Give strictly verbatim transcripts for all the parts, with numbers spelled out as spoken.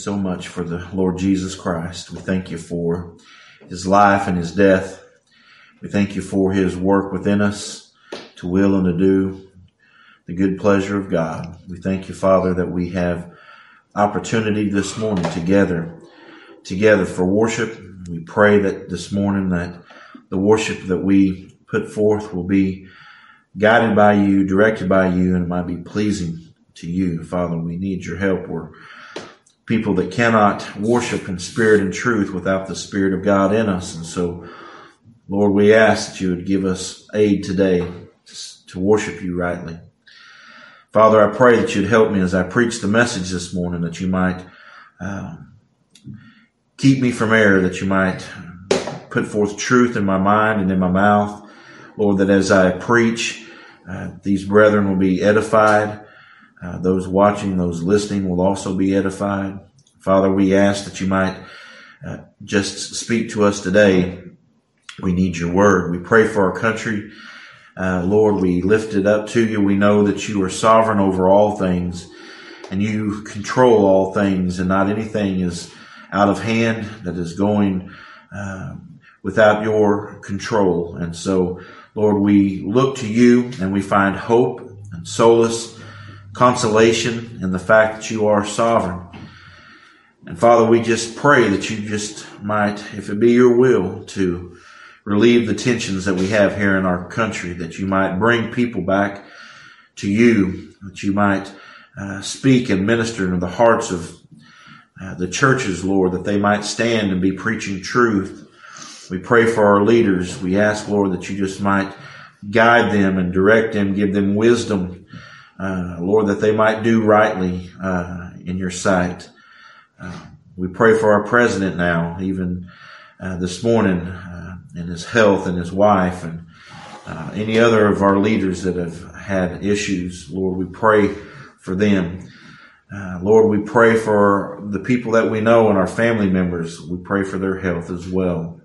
so much for the Lord Jesus Christ. We thank you for his life and his death. We thank you for his work within us to will and to do the good pleasure of God. We thank you, Father, that we have opportunity this morning together, together for worship. We pray that this morning that the worship that we put forth will be guided by you, directed by you, and it might be pleasing to you. Father, we need your help. We're people that cannot worship in spirit and truth without the Spirit of God in us. And so, Lord, we ask that you would give us aid today to worship you rightly. Father, I pray that you'd help me as I preach the message this morning, that you might uh, keep me from error, that you might put forth truth in my mind and in my mouth. Lord, that as I preach, uh, these brethren will be edified. Uh, those watching, those listening will also be edified. Father, we ask that you might uh, just speak to us today. We need your word. We pray for our country. Uh, Lord, we lift it up to you. We know that you are sovereign over all things and you control all things, and not anything is out of hand that is going uh, without your control. And so, Lord, we look to you and we find hope and solace, consolation in the fact that you are sovereign. And Father, we just pray that you just might, if it be your will, to relieve the tensions that we have here in our country, that you might bring people back to you, that you might uh, speak and minister into the hearts of uh, the churches, Lord, that they might stand and be preaching truth. We pray for our leaders. We ask, Lord, that you just might guide them and direct them, give them wisdom, uh, Lord, that they might do rightly uh, in your sight. Uh, we pray for our president now, even uh, this morning, uh, and his health and his wife and uh, any other of our leaders that have had issues. Lord, we pray for them. Uh, Lord, we pray for the people that we know and our family members. We pray for their health as well.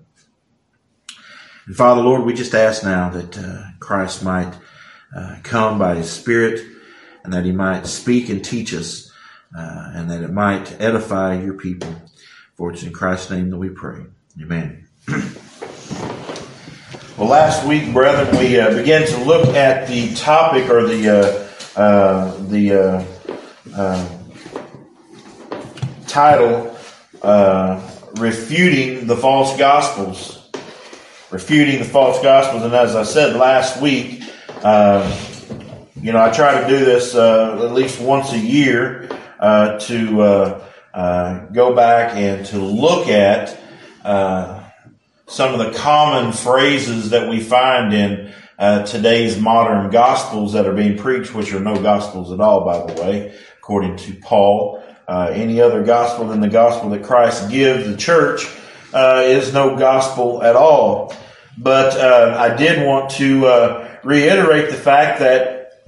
And Father, Lord, we just ask now that uh, Christ might uh, come by his Spirit, and that he might speak and teach us, uh, and that it might edify your people. For it's in Christ's name that we pray. Amen. Well, last week, brethren, we uh, began to look at the topic or the uh, uh, the uh, uh, title, uh, Refuting the False Gospels. Refuting the false gospels. And as I said last week, uh, you know, I try to do this uh, at least once a year uh, to uh, uh, go back and to look at uh, some of the common phrases that we find in uh, today's modern gospels that are being preached, which are no gospels at all, by the way, according to Paul. Uh, any other gospel than the gospel that Christ gives the church uh, is no gospel at all. But uh, I did want to uh, reiterate the fact that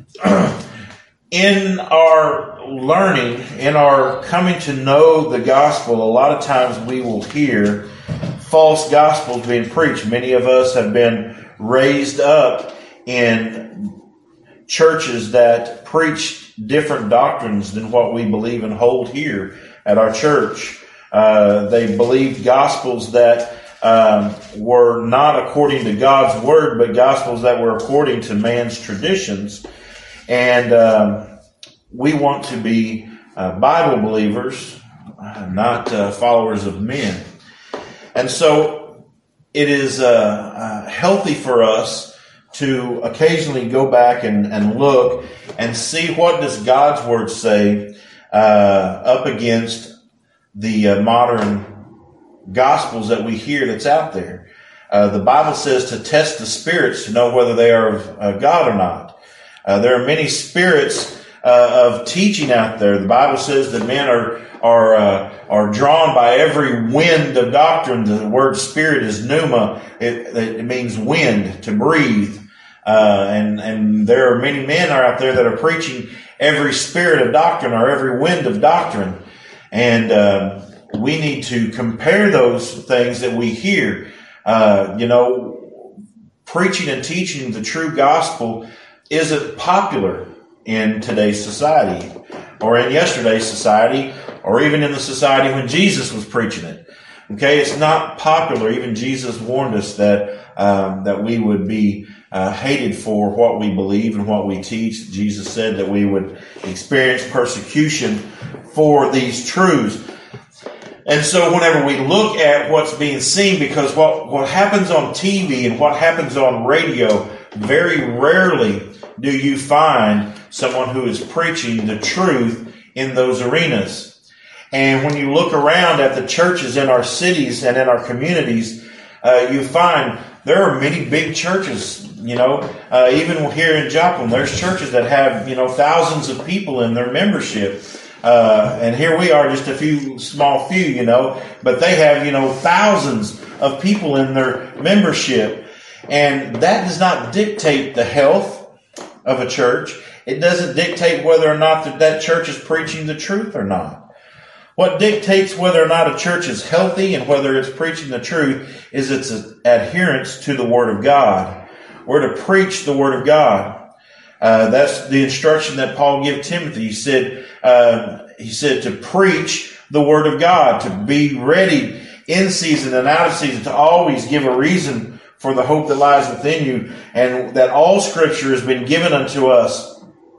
in our learning, in our coming to know the gospel, a lot of times we will hear false gospels being preached. Many of us have been raised up in churches that preach different doctrines than what we believe and hold here at our church. Uh, they believed gospels that Um, were not according to God's word, but gospels that were according to man's traditions. And um, we want to be uh, Bible believers, uh, not uh, followers of men. And so it is uh, uh, healthy for us to occasionally go back and, and look and see what does God's word say uh, up against the uh, modern gospels that we hear that's out there. Uh, the Bible says to test the spirits to know whether they are of uh, God or not. Uh, there are many spirits uh, of teaching out there. The Bible says that men are are uh, are drawn by every wind of doctrine. The word spirit is pneuma. It, it means wind, to breathe. Uh, and and there are many men are out there that are preaching every spirit of doctrine or every wind of doctrine. And uh, we need to compare those things that we hear. Uh, you know, preaching and teaching the true gospel isn't popular in today's society or in yesterday's society or even in the society when Jesus was preaching it. Okay, it's not popular. Even Jesus warned us that um, that we would be uh, hated for what we believe and what we teach. Jesus said that we would experience persecution for these truths. And so whenever we look at what's being seen, because what, what happens on T V and what happens on radio, very rarely do you find someone who is preaching the truth in those arenas. And when you look around at the churches in our cities and in our communities, uh, you find there are many big churches, you know, uh, even here in Joplin, there's churches that have, you know, thousands of people in their membership. Uh, and here we are, just a few, small few, you know, but they have, you know, thousands of people in their membership. And that does not dictate the health of a church. It doesn't dictate whether or not that, that church is preaching the truth or not. What dictates whether or not a church is healthy and whether it's preaching the truth is its adherence to the Word of God. We're to preach the Word of God. Uh, that's the instruction that Paul gave Timothy. He said, uh, he said to preach the Word of God, to be ready in season and out of season, to always give a reason for the hope that lies within you, and that all Scripture has been given unto us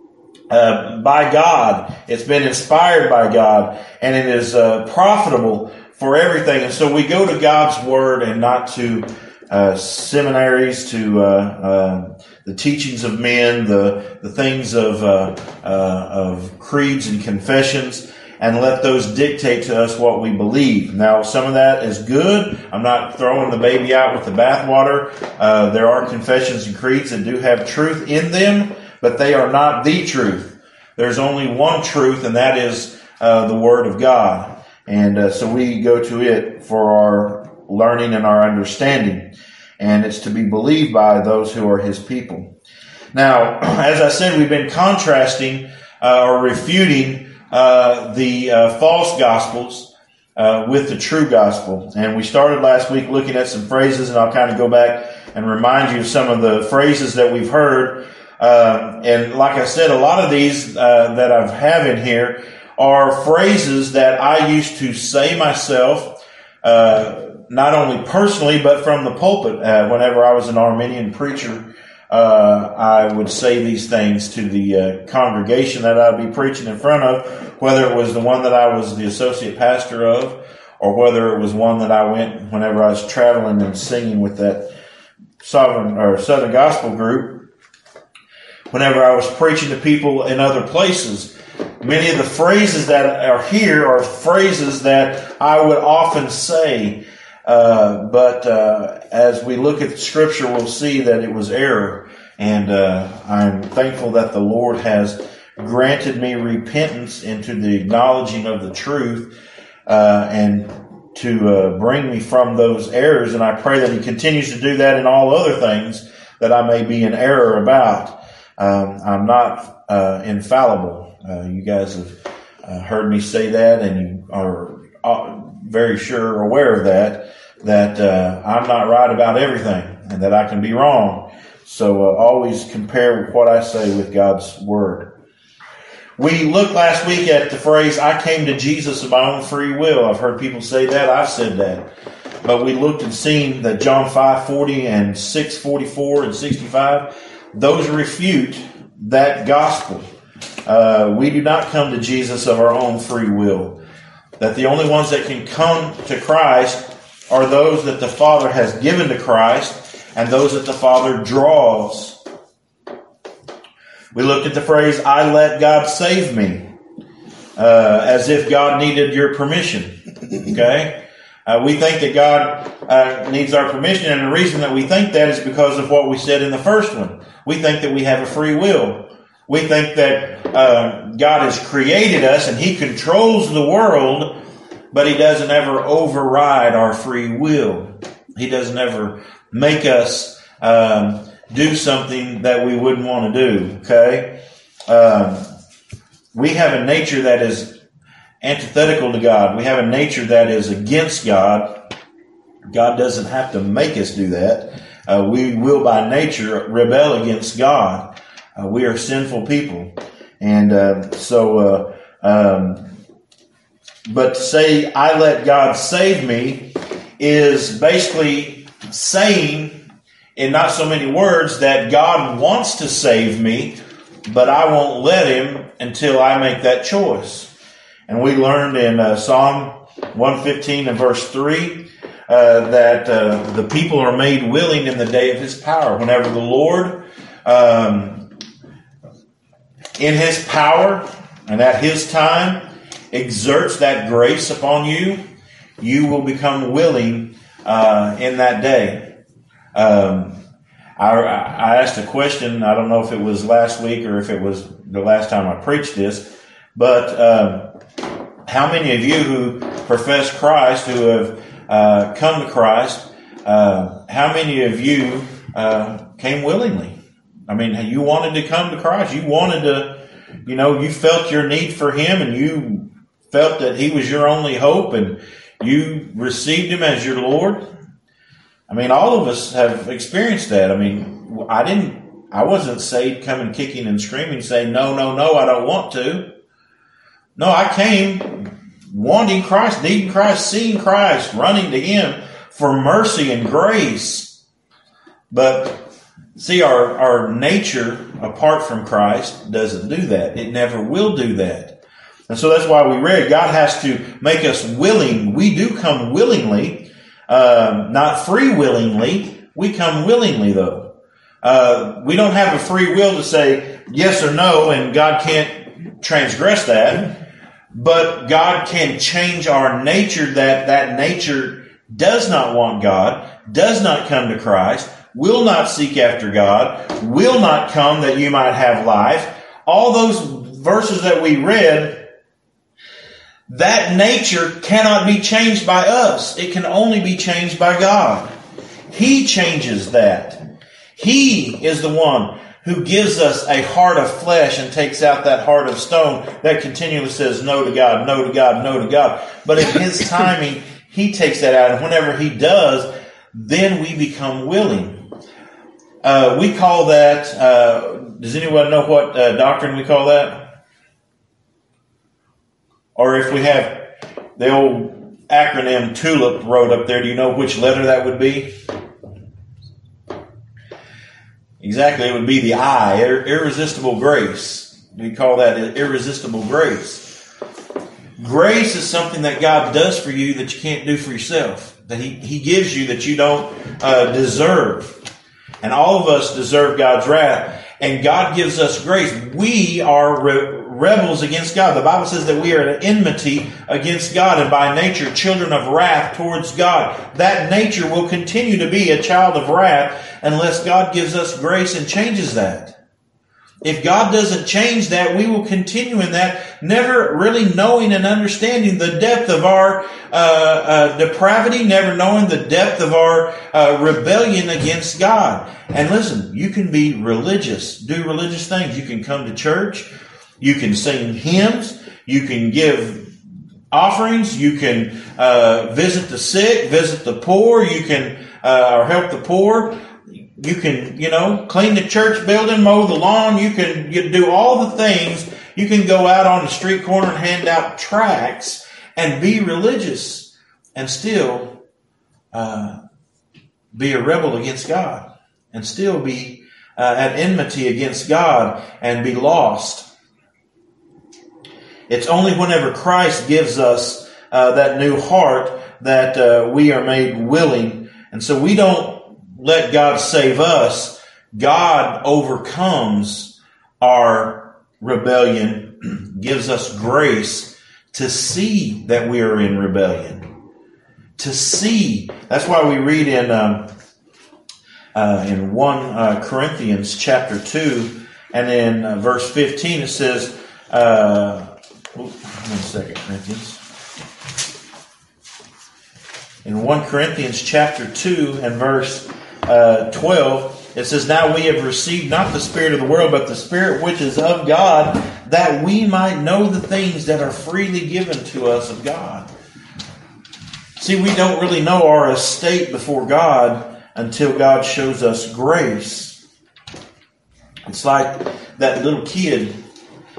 Uh, by God. It's been inspired by God, and it is uh, profitable for everything. And so we go to God's Word and not to uh, seminaries, to uh, uh, the teachings of men, the the things of uh, uh, of creeds and confessions, and let those dictate to us what we believe. Now, some of that is good. I'm not throwing the baby out with the bathwater. Uh, there are confessions and creeds that do have truth in them, but they are not the truth. There's only one truth, and that is uh, the Word of God. And uh, so we go to it for our learning and our understanding. And it's to be believed by those who are His people. Now, as I said, we've been contrasting uh, or refuting uh, the uh, false gospels uh, with the true gospel. And we started last week looking at some phrases, and I'll kind of go back and remind you of some of the phrases that we've heard. Uh, and like I said, a lot of these uh, that I have in here are phrases that I used to say myself, uh, not only personally, but from the pulpit. Uh, whenever I was an Arminian preacher, uh, I would say these things to the uh, congregation that I'd be preaching in front of, whether it was the one that I was the associate pastor of, or whether it was one that I went whenever I was traveling and singing with that Sovereign or Southern Gospel group. Whenever I was preaching to people in other places, many of the phrases that are here are phrases that I would often say. Uh, but uh, as we look at the Scripture, we'll see that it was error. And uh, I'm thankful that the Lord has granted me repentance into the acknowledging of the truth uh, and to uh, bring me from those errors. And I pray that He continues to do that in all other things that I may be in error about. Um, I'm not uh, infallible. Uh, you guys have uh, heard me say that, and you are uh, very sure aware of that, that uh, I'm not right about everything and that I can be wrong. So uh, always compare what I say with God's Word. We looked last week at the phrase, I came to Jesus of my own free will. I've heard people say that. I've said that. But we looked and seen that John five forty and six forty-four and sixty-five, those refute that gospel. Uh, we do not come to Jesus of our own free will. That the only ones that can come to Christ are those that the Father has given to Christ and those that the Father draws. We looked at the phrase, I let God save me, uh, as if God needed your permission. Okay? Uh, we think that God uh, needs our permission, and the reason that we think that is because of what we said in the first one. We think that we have a free will. We think that uh, God has created us and He controls the world, but He doesn't ever override our free will. He doesn't ever make us um, do something that we wouldn't want to do. Okay, um, we have a nature that is antithetical to God. We have a nature that is against God. God doesn't have to make us do that. Uh, we will by nature rebel against God. Uh, we are sinful people. And uh, so uh, um, But to say, I let God save me, is basically saying, in not so many words, that God wants to save me, but I won't let Him until I make that choice. And we learned in uh, Psalm one fifteen and verse three uh, that uh, the people are made willing in the day of His power. Whenever the Lord, um, in His power and at His time, exerts that grace upon you, you will become willing uh, in that day. Um, I, I asked a question. I don't know if it was last week or if it was the last time I preached this, but um, how many of you who profess Christ, who have uh, come to Christ, uh, how many of you uh, came willingly? I mean, you wanted to come to Christ. You wanted to, you know, you felt your need for Him, and you felt that He was your only hope, and you received Him as your Lord. I mean, all of us have experienced that. I mean, I didn't, I wasn't saved coming kicking and screaming saying, no, no, no, I don't want to. No, I came wanting Christ, needing Christ, seeing Christ, running to Him for mercy and grace. But see, our, our nature apart from Christ doesn't do that. It never will do that. And so that's why we read, God has to make us willing. We do come willingly, uh, not free willingly. We come willingly, though. Uh, we don't have a free will to say yes or no, and God can't transgress that. But God can change our nature, that that nature does not want God, does not come to Christ, will not seek after God, will not come that you might have life. All those verses that we read, that nature cannot be changed by us. It can only be changed by God. He changes that. He is the one who gives us a heart of flesh and takes out that heart of stone that continually says no to God, no to God, no to God. But in His timing, He takes that out. And whenever He does, then we become willing. Uh, we call that, uh, does anyone know what uh, doctrine we call that? Or if we have the old acronym TULIP wrote up there, do you know which letter that would be? Exactly, it would be the I, irresistible grace. We call that irresistible grace. Grace is something that God does for you that you can't do for yourself. That He, he gives you that you don't uh, deserve. And all of us deserve God's wrath. And God gives us grace. We are re- rebels against God. The Bible says that we are at enmity against God, and by nature children of wrath towards God. That nature will continue to be a child of wrath unless God gives us grace and changes that. If God doesn't change that, we will continue in that, never really knowing and understanding the depth of our uh, uh, depravity, never knowing the depth of our uh, rebellion against God. And listen, you can be religious, do religious things. You can come to church, you can sing hymns, you can give offerings, you can uh, visit the sick, visit the poor, you can uh, or help the poor. You can, you know, clean the church building, mow the lawn. You can you do all the things. You can go out on the street corner and hand out tracts and be religious and still uh, be a rebel against God and still be uh, at enmity against God and be lost. It's only whenever Christ gives us uh, that new heart that uh, we are made willing. And so we don't let God save us. God overcomes our rebellion, gives us grace to see that we are in rebellion. To see. That's why we read in um, uh, in First Corinthians chapter two and in uh, verse fifteen it says, uh, one second, Corinthians. In First Corinthians chapter two and verse Uh, twelve, it says, "Now we have received not the spirit of the world, but the Spirit which is of God, that we might know the things that are freely given to us of God." See, we don't really know our estate before God until God shows us grace. It's like that little kid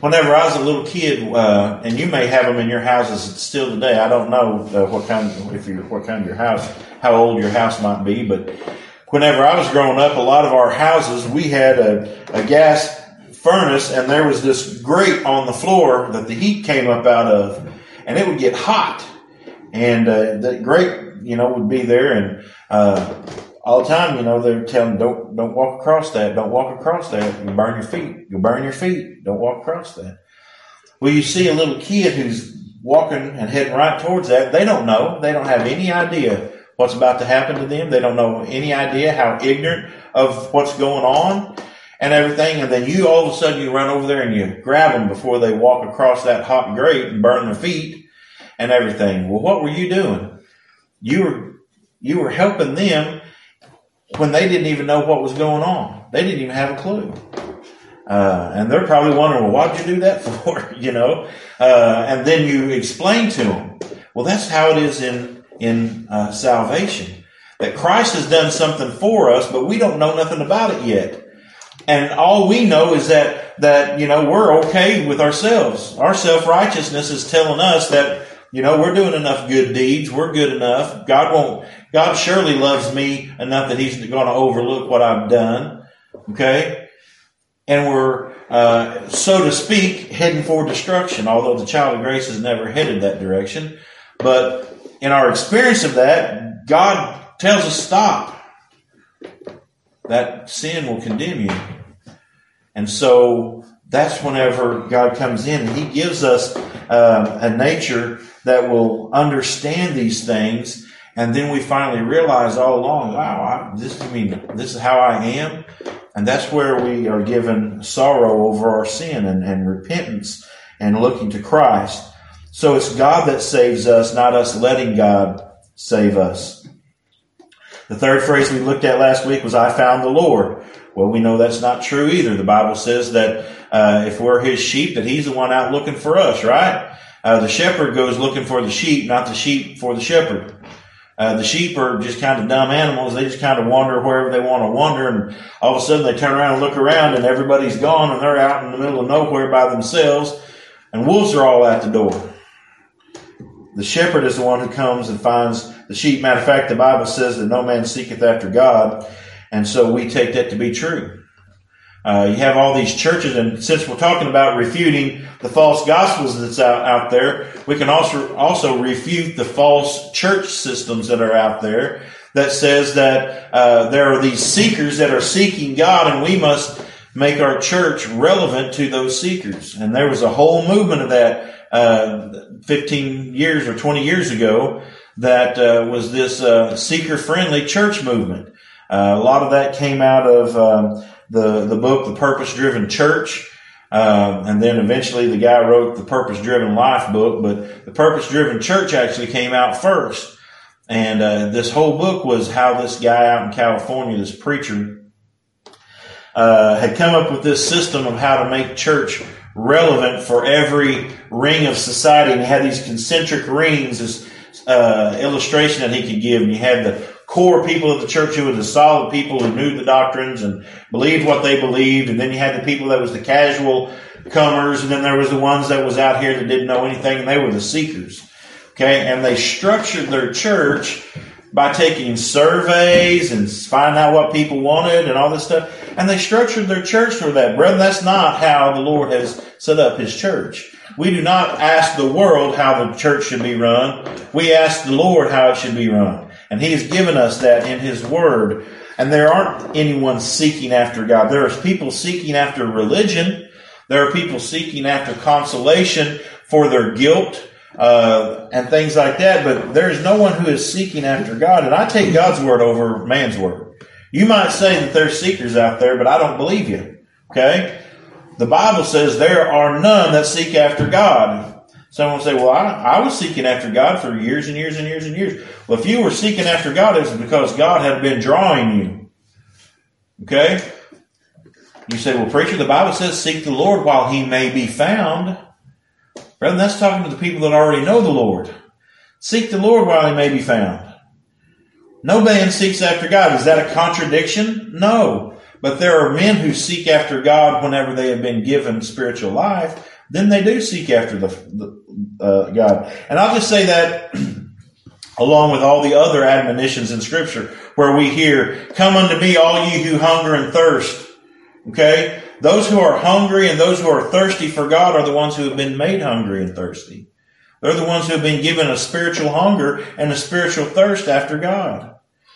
whenever I was a little kid, uh, and you may have them in your houses still today. I don't know uh, what kind, if you what kind of your house, how old your house might be, but whenever I was growing up, a lot of our houses, we had a, a gas furnace, and there was this grate on the floor that the heat came up out of, and it would get hot, and uh, the grate, you know, would be there, and uh, all the time, you know, they were telling, don't don't walk across that, don't walk across that, you burn your feet, you burn your feet, don't walk across that. Well, you see a little kid who's walking and heading right towards that. They don't know, they don't have any idea what's about to happen to them. They don't know any idea, how ignorant of what's going on and everything. And then you all of a sudden you run over there and you grab them before they walk across that hot grate and burn their feet and everything. Well, what were you doing? You were, you were helping them when they didn't even know what was going on. They didn't even have a clue. Uh, and they're probably wondering, well, what'd you do that for? you know? Uh, and then you explain to them, well, that's how it is in, in, uh, salvation. That Christ has done something for us, but we don't know nothing about it yet. And all we know is that, that, you know, we're okay with ourselves. Our self-righteousness is telling us that, you know, we're doing enough good deeds. We're good enough. God won't, God surely loves me enough that He's going to overlook what I've done. Okay? And we're, uh, so to speak, heading for destruction, although the child of grace has never headed that direction. But in our experience of that, God tells us stop. That sin will condemn you. And so that's whenever God comes in and He gives us uh, a nature that will understand these things. And then we finally realize all along, wow, I, this, I mean, this is how I am. And that's where we are given sorrow over our sin and, and repentance and looking to Christ. So it's God that saves us, not us letting God save us. The third phrase we looked at last week was, I found the Lord. Well, we know that's not true either. The Bible says that uh, if we're His sheep, that He's the one out looking for us, right? Uh, the shepherd goes looking for the sheep, not the sheep for the shepherd. Uh, the sheep are just kind of dumb animals. They just kind of wander wherever they want to wander, and all of a sudden they turn around and look around and everybody's gone and they're out in the middle of nowhere by themselves, and wolves are all at the door. The shepherd is the one who comes and finds the sheep. Matter of fact, the Bible says that no man seeketh after God, and so we take that to be true. Uh, you have all these churches, and since we're talking about refuting the false gospels that's out, out there, we can also also refute the false church systems that are out there that says that uh, there are these seekers that are seeking God, and we must make our church relevant to those seekers. And there was a whole movement of that uh, fifteen years or twenty years ago that uh, was this uh, seeker-friendly church movement. Uh, a lot of that came out of um, the the book, The Purpose-Driven Church. Um, and then eventually the guy wrote the Purpose-Driven Life book, but the Purpose-Driven Church actually came out first. And uh, this whole book was how this guy out in California, this preacher, uh, had come up with this system of how to make church relevant for every ring of society. And he had these concentric rings, this uh, illustration that he could give. And you had the core people of the church who were the solid people who knew the doctrines and believed what they believed. And then you had the people that was the casual comers. And then there was the ones that was out here that didn't know anything, and they were the seekers. Okay. And they structured their church by taking surveys and finding out what people wanted and all this stuff. And they structured their church for that. Brethren, that's not how the Lord has set up His church. We do not ask the world how the church should be run. We ask the Lord how it should be run. And He has given us that in His Word. And there aren't anyone seeking after God. There are people seeking after religion. There are people seeking after consolation for their guilt uh, and things like that. But there is no one who is seeking after God. And I take God's Word over man's word. You might say that there's seekers out there, but I don't believe you. Okay? The Bible says there are none that seek after God. Someone will say, well, I, I was seeking after God for years and years and years and years. Well, if you were seeking after God, it was because God had been drawing you. Okay? You say, well, preacher, the Bible says seek the Lord while He may be found. Brethren, that's talking to the people that already know the Lord. Seek the Lord while He may be found. No man seeks after God. Is that a contradiction? No. But there are men who seek after God whenever they have been given spiritual life. then they do seek after the, the uh, God. And I'll just say that along with all the other admonitions in Scripture where we hear, come unto me, all ye who hunger and thirst. Okay? Those who are hungry and those who are thirsty for God are the ones who have been made hungry and thirsty. They're the ones who have been given a spiritual hunger and a spiritual thirst after God.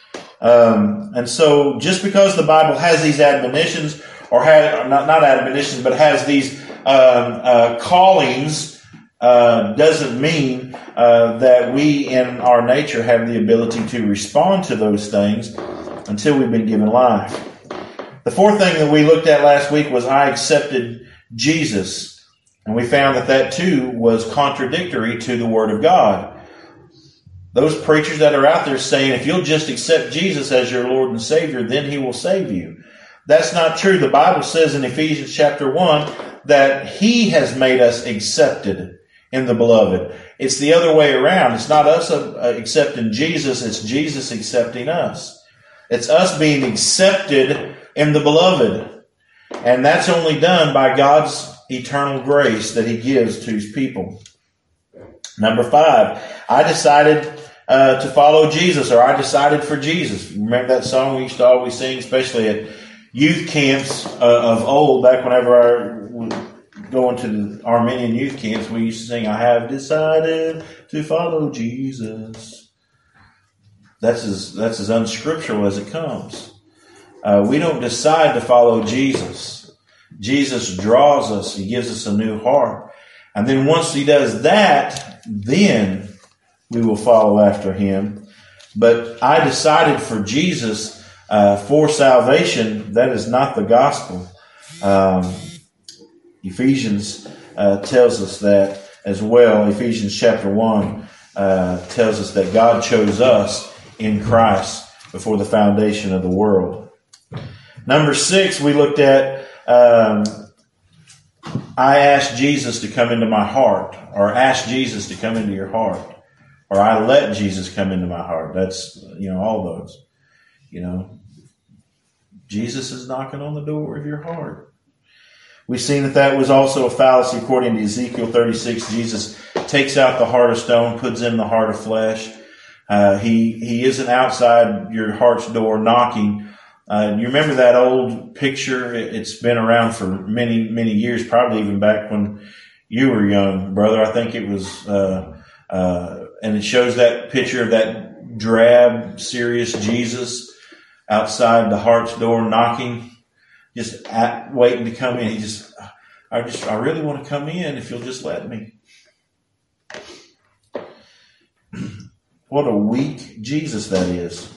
Um, and so just because the Bible has these admonitions, or has, not, not admonitions, but has these um, uh, callings, uh, doesn't mean uh, that we in our nature have the ability to respond to those things until we've been given life. The fourth thing that we looked at last week was I accepted Jesus. And we found that that too was contradictory to the Word of God. Those preachers that are out there saying, if you'll just accept Jesus as your Lord and Savior, then He will save you. That's not true. The Bible says in Ephesians chapter one that He has made us accepted in the Beloved. It's the other way around. It's not us accepting Jesus, it's Jesus accepting us. It's us being accepted in the Beloved. And that's only done by God's eternal grace that He gives to His people. Number five, I decided uh, to follow Jesus, or I decided for Jesus. Remember that song we used to always sing, especially at youth camps uh, of old, back whenever I would go into the Armenian youth camps, we used to sing, I have decided to follow Jesus. That's as, that's as unscriptural as it comes. Uh, we don't decide to follow Jesus. Jesus draws us. He gives us a new heart. And then once He does that, then we will follow after Him. But I decided for Jesus uh, for salvation. That is not the gospel. Um, Ephesians uh, tells us that as well. Ephesians chapter one uh, tells us that God chose us in Christ before the foundation of the world. Number six, we looked at Um, I asked Jesus to come into my heart, or ask Jesus to come into your heart, or I let Jesus come into my heart. That's, you know, all those, you know, Jesus is knocking on the door of your heart. We've seen that that was also a fallacy according to Ezekiel thirty-six. Jesus takes out the heart of stone, puts in the heart of flesh. Uh, he, he isn't outside your heart's door knocking. Uh, you remember that old picture? It's been around for many, many years, probably even back when you were young, brother. I think it was, uh, uh, and it shows that picture of that drab, serious Jesus outside the heart's door knocking, just at, waiting to come in. He just, I just, I really want to come in if you'll just let me. What a weak Jesus that is.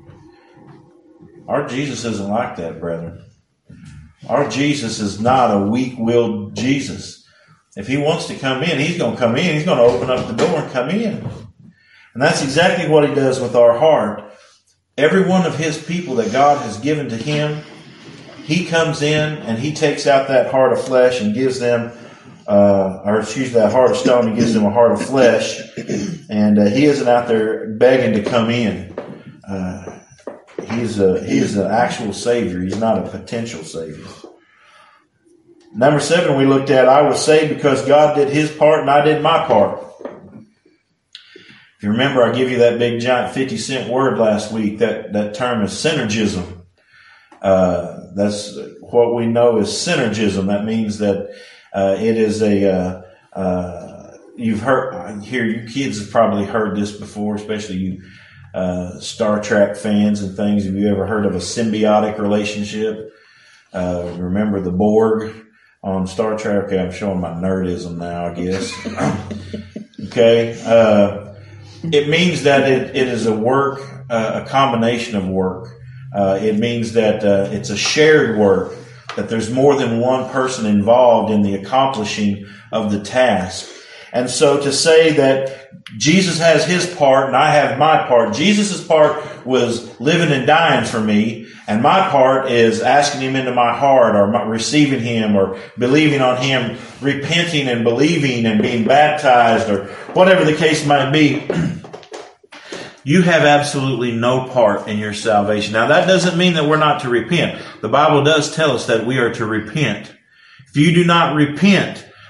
Our Jesus isn't like that, brethren. Our Jesus is not a weak-willed Jesus. If He wants to come in, He's going to come in. He's going to open up the door and come in. And that's exactly what He does with our heart. Every one of His people that God has given to Him, He comes in and He takes out that heart of flesh and gives them, uh, or excuse me, that heart of stone and gives them a heart of flesh. And uh, He isn't out there begging to come in. Uh, He's a, he is an actual Savior. He's not a potential Savior. Number seven, we looked at, I was saved because God did His part and I did my part. If you remember, I gave you that big giant fifty cent word last week. That, that term is synergism. Uh, that's what we know as synergism. That means that uh, it is a, uh, uh, you've heard, I hear you kids have probably heard this before, especially you Uh, Star Trek fans and things. Have you ever heard of a symbiotic relationship? Uh, remember the Borg on Star Trek? Okay, I'm showing my nerdism now, I guess. Okay. Uh, it means that it, it is a work, uh, a combination of work. Uh, it means that uh, it's a shared work, that there's more than one person involved in the accomplishing of the task. And so to say that Jesus has His part and I have my part, Jesus' part was living and dying for me, and my part is asking Him into my heart, or receiving Him, or believing on Him, repenting and believing and being baptized, or whatever the case might be. You have absolutely no part in your salvation. Now that doesn't mean that we're not to repent. The Bible does tell us that we are to repent. If you do not repent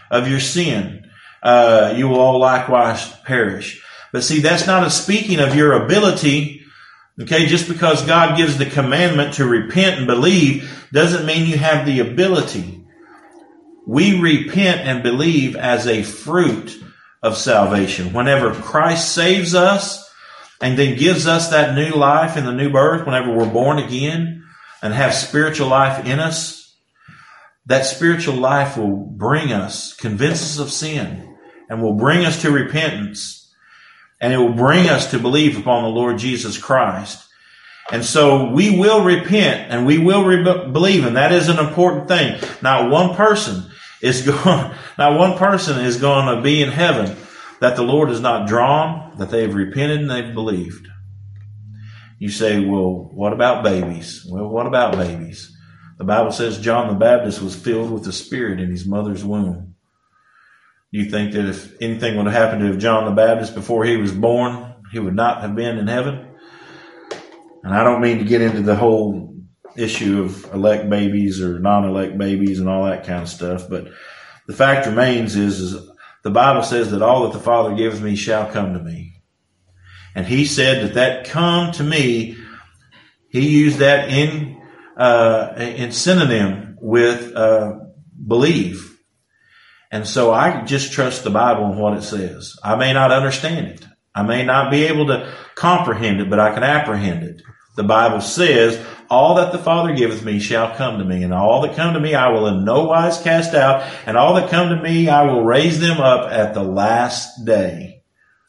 of your sin, uh, you will all likewise perish. But see, that's not a speaking of your ability. Okay, just because God gives the commandment to repent and believe doesn't mean you have the ability. We repent and believe as a fruit of salvation. Whenever Christ saves us and then gives us that new life in the new birth, whenever we're born again and have spiritual life in us, that spiritual life will bring us, convince us of sin, and will bring us to repentance. And it will bring us to believe upon the Lord Jesus Christ. And so we will repent and we will re- believe. And that is an important thing. Not one person is going, not one person is going to be in heaven that the Lord has not drawn, that they've repented and they've believed. You say, well, what about babies? Well, what about babies? The Bible says John the Baptist was filled with the Spirit in his mother's womb. You think that if anything would have happened to John the Baptist before he was born, he would not have been in heaven? And I don't mean to get into the whole issue of elect babies or non-elect babies and all that kind of stuff, but the fact remains is, is the Bible says that all that the Father gives me shall come to me. And he said that that come to me, he used that in, uh, in synonym with, uh, believe. And so I just trust the Bible and what it says. I may not understand it. I may not be able to comprehend it, but I can apprehend it. The Bible says, all that the Father giveth me shall come to me, and all that come to me I will in no wise cast out, and all that come to me I will raise them up at the last day.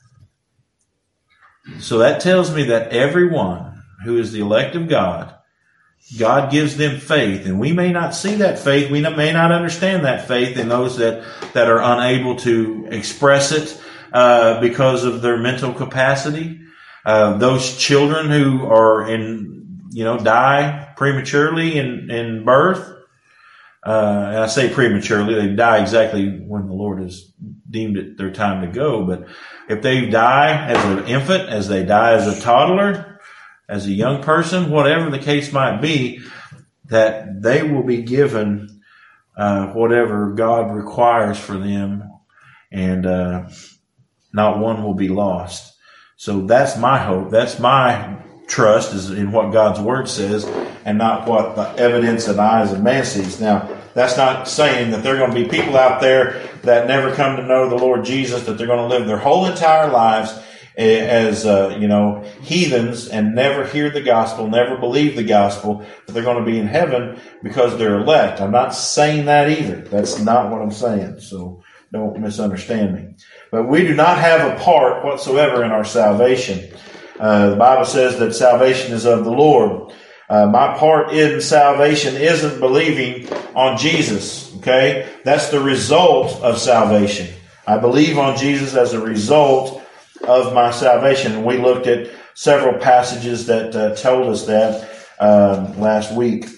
So that tells me that everyone who is the elect of God, God gives them faith, and we may not see that faith. We may not understand that faith in those that, that are unable to express it uh, because of their mental capacity. Uh, those children who are in, you know, die prematurely in, in birth. Uh, and I say prematurely, they die exactly when the Lord has deemed it their time to go. But if they die as an infant, as they die as a toddler, as a young person, whatever the case might be, that they will be given uh, whatever God requires for them, and uh, not one will be lost. So that's my hope. That's my trust, is in what God's Word says, and not what the evidence and eyes of man sees. Now, that's not saying that there are going to be people out there that never come to know the Lord Jesus, that they're going to live their whole entire lives as, uh, you know, heathens and never hear the gospel, never believe the gospel, that they're going to be in heaven because they're elect. I'm not saying that either. That's not what I'm saying. So don't misunderstand me. But we do not have a part whatsoever in our salvation. Uh, the Bible says that salvation is of the Lord. Uh, my part in salvation isn't believing on Jesus. Okay? That's the result of salvation. I believe on Jesus as a result of my salvation. And we looked at several passages that uh, told us that um, last week.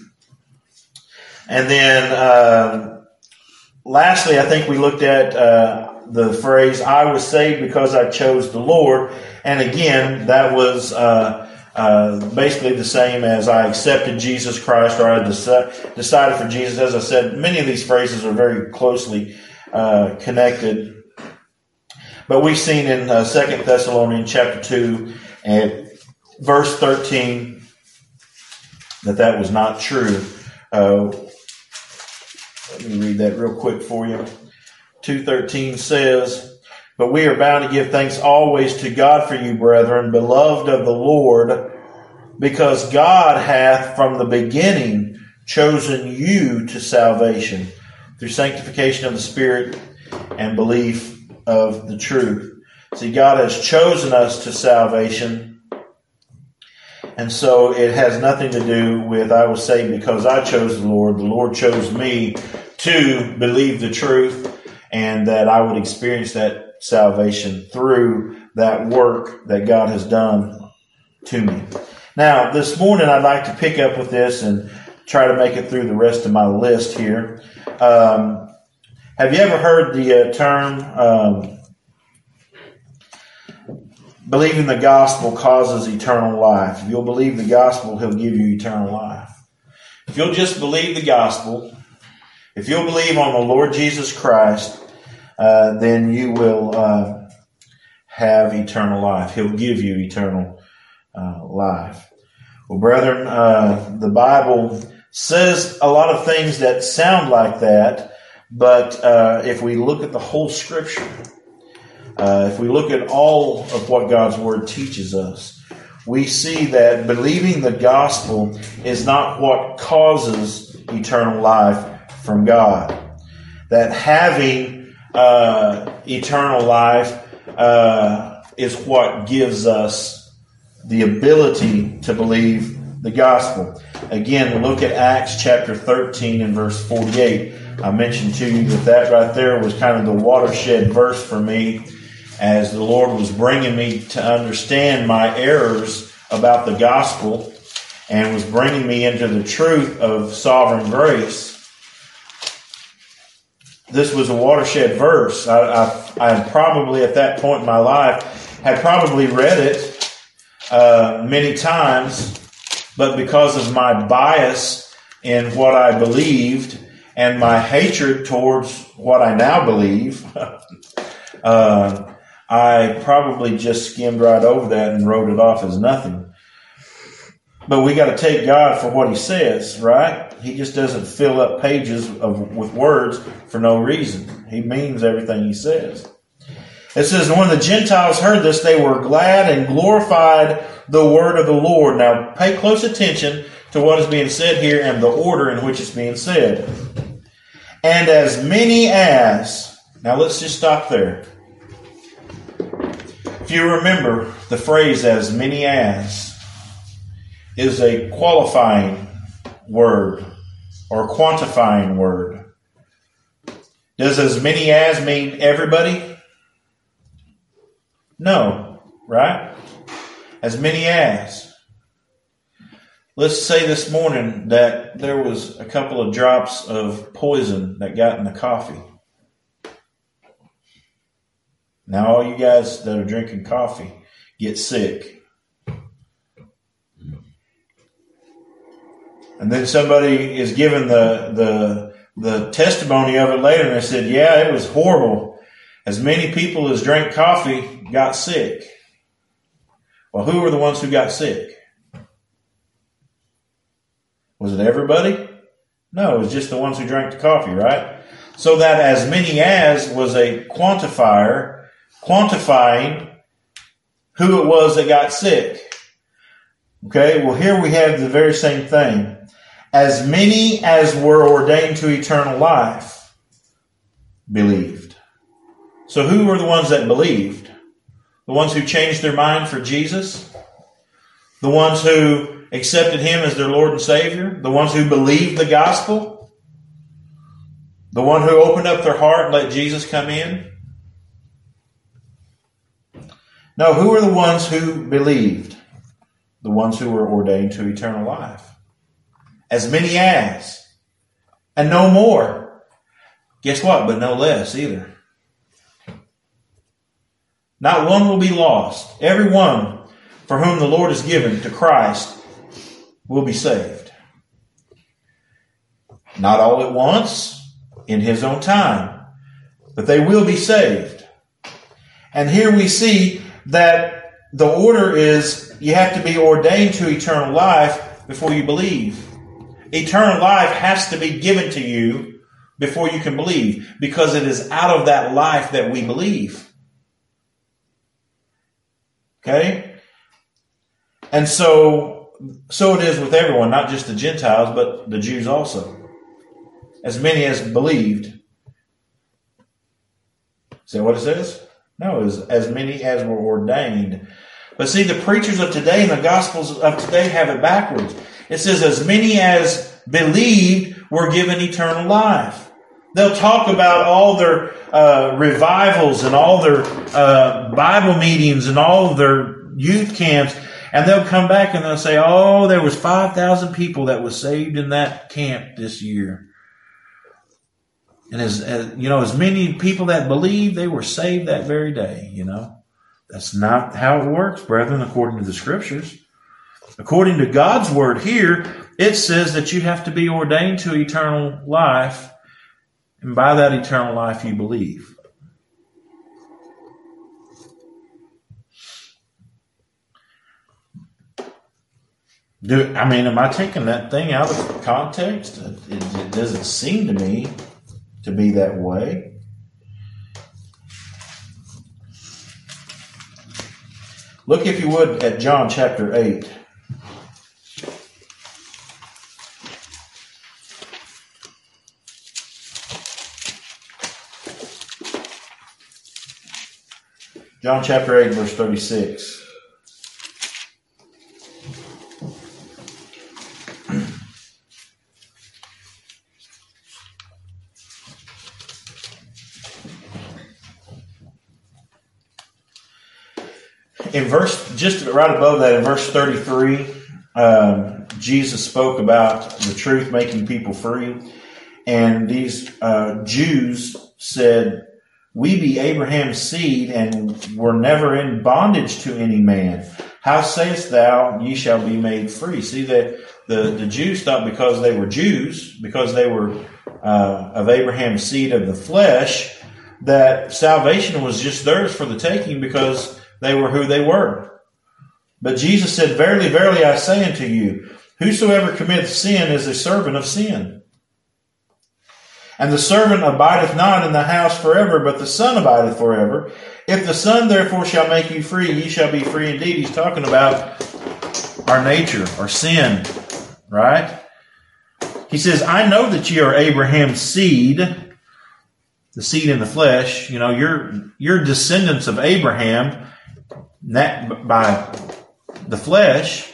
And then uh, lastly, I think we looked at uh, the phrase, I was saved because I chose the Lord. And again, that was uh, uh, basically the same as I accepted Jesus Christ, or I deci- decided for Jesus. As I said, many of these phrases are very closely uh, connected. But we've seen in uh, Second Thessalonians chapter two and verse thirteen that that was not true. Uh, let me read that real quick for you. two thirteen says, but we are bound to give thanks always to God for you, brethren, beloved of the Lord, because God hath from the beginning chosen you to salvation through sanctification of the Spirit and belief of the truth. See, God has chosen us to salvation, and so it has nothing to do with, I was saved because I chose the Lord. The Lord chose me to believe the truth, and that I would experience that salvation through that work that God has done to me. Now, this morning I'd like to pick up with this and try to make it through the rest of my list here. Um, have you ever heard the uh, term, um, believing the gospel causes eternal life? If you'll believe the gospel, he'll give you eternal life. If you'll just believe the gospel, if you'll believe on the Lord Jesus Christ, uh, then you will uh, have eternal life. He'll give you eternal uh, life. Well, brethren, uh, the Bible says a lot of things that sound like that, but uh, if we look at the whole Scripture, uh, if we look at all of what God's Word teaches us, we see that believing the gospel is not what causes eternal life from God. That having uh, eternal life uh, is what gives us the ability to believe the gospel. Again, look at Acts chapter thirteen and verse forty-eight. I mentioned to you that that right there was kind of the watershed verse for me as the Lord was bringing me to understand my errors about the gospel and was bringing me into the truth of sovereign grace. This was a watershed verse. I, I, I probably at that point in my life had probably read it uh, many times, but because of my bias in what I believed and my hatred towards what I now believe, uh, I probably just skimmed right over that and wrote it off as nothing. But we got to take God for what He says, right? He just doesn't fill up pages of with words for no reason. He means everything He says. It says, when the Gentiles heard this, they were glad and glorified the word of the Lord. Now, pay close attention to what is being said here and the order in which it's being said. And as many as... Now, let's just stop there. If you remember, the phrase as many as is a qualifying word or quantifying word. Does as many as mean everybody? No, right? As many as. Let's say this morning that there was a couple of drops of poison that got in the coffee. Now all you guys that are drinking coffee get sick. And then somebody is given the, the, the testimony of it later and they said, yeah, it was horrible. As many people as drank coffee got sick. Well, who were the ones who got sick? Was it everybody? No, it was just the ones who drank the coffee, right? So that as many as was a quantifier, quantifying who it was that got sick. Okay, well here we have the very same thing. As many as were ordained to eternal life believed. So who were the ones that believed? The ones who changed their mind for Jesus? The ones who accepted Him as their Lord and Savior? The ones who believed the gospel? The one who opened up their heart and let Jesus come in? No, who are the ones who believed? The ones who were ordained to eternal life. As many as. And no more. Guess what? But no less either. Not one will be lost. Every one for whom the Lord is given to Christ will be saved. Not all at once, in His own time, but they will be saved. And here we see that the order is you have to be ordained to eternal life before you believe. Eternal life has to be given to you before you can believe, because it is out of that life that we believe. Okay? And so, so it is with everyone, not just the Gentiles, but the Jews also. As many as believed. Is that what it says? No, it is as many as were ordained. But see, the preachers of today and the Gospels of today have it backwards. It says as many as believed were given eternal life. They'll talk about all their uh, revivals and all their uh, Bible meetings and all of their youth camps. And they'll come back and they'll say, oh, there was five thousand people that was saved in that camp this year. And as, as you know, as many people that believed, they were saved that very day, you know. That's not how it works, brethren, according to the Scriptures. According to God's Word here, it says that you have to be ordained to eternal life. And by that eternal life, you believe. Do I mean, am I taking that thing out of context? It, it doesn't seem to me to be that way. Look, if you would, at John chapter eight. John chapter eight, verse thirty-six. In verse, just right above that, in verse thirty-three, um, Jesus spoke about the truth making people free. And these uh, Jews said, "We be Abraham's seed, and were never in bondage to any man. How sayest thou, ye shall be made free?" See, that the, the Jews thought because they were Jews, because they were uh, of Abraham's seed of the flesh, that salvation was just theirs for the taking because they were who they were. But Jesus said, "Verily, verily, I say unto you, whosoever committeth sin is a servant of sin. And the servant abideth not in the house forever, but the Son abideth forever. If the Son therefore shall make you free, ye shall be free indeed." He's talking about our nature, our sin, right? He says, "I know that ye are Abraham's seed," the seed in the flesh. You know, you're, you're descendants of Abraham, that by the flesh.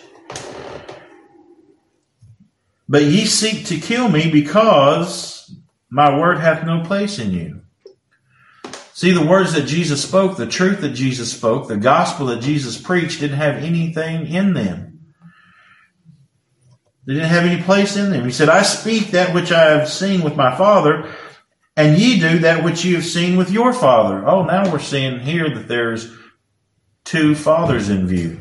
"But ye seek to kill me because my word hath no place in you." See, the words that Jesus spoke, the truth that Jesus spoke, the gospel that Jesus preached didn't have anything in them. They didn't have any place in them. He said, "I speak that which I have seen with my Father, and ye do that which ye have seen with your father." Oh, now we're seeing here that there's two fathers in view.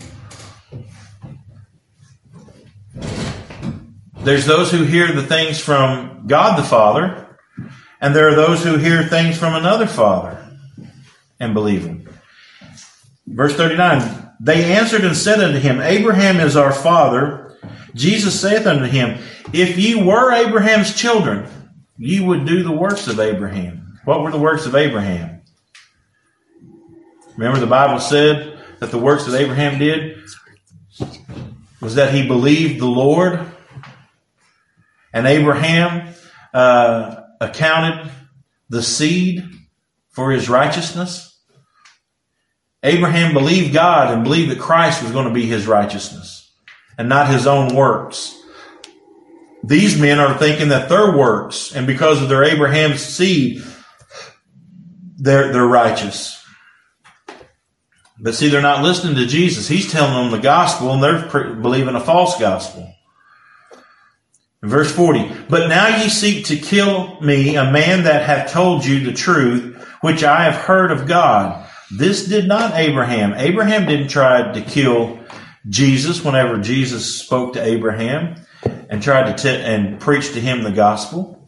There's those who hear the things from God the Father, and there are those who hear things from another father and believe them. Verse thirty-nine, "They answered and said unto him, Abraham is our father. Jesus saith unto him, If ye were Abraham's children, ye would do the works of Abraham." What were the works of Abraham? Remember, the Bible said that the works that Abraham did was that he believed the Lord, and Abraham uh, accounted the seed for his righteousness. Abraham believed God and believed that Christ was going to be his righteousness and not his own works. These men are thinking that their works, and because of their Abraham's seed, they're, they're righteous. But see, they're not listening to Jesus. He's telling them the gospel, and they're pre- believing a false gospel. In verse forty, "But now ye seek to kill me, a man that hath told you the truth, which I have heard of God. This did not Abraham." Abraham didn't try to kill Jesus whenever Jesus spoke to Abraham and tried to t- and preach to him the gospel.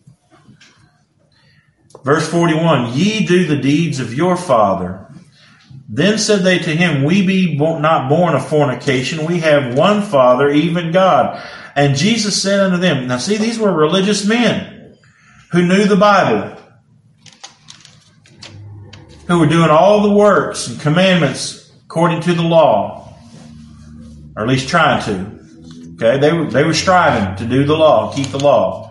Verse forty-one, "Ye do the deeds of your father. Then said they to him, We be not born of fornication. We have one Father, even God. And Jesus said unto them," now see, these were religious men who knew the Bible, who were doing all the works and commandments according to the law, or at least trying to. Okay, they were, they were striving to do the law, keep the law.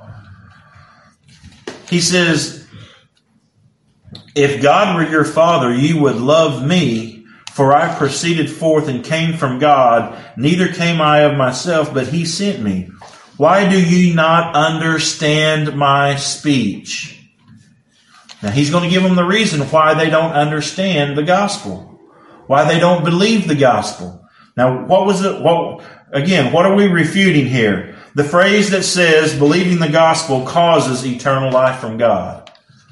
He says, "If God were your father, ye would love me, for I proceeded forth and came from God, neither came I of myself, but he sent me. Why do ye not understand my speech?" Now he's going to give them the reason why they don't understand the gospel, why they don't believe the gospel. Now, what was it? What, again, what are we refuting here? The phrase that says believing the gospel causes eternal life from God.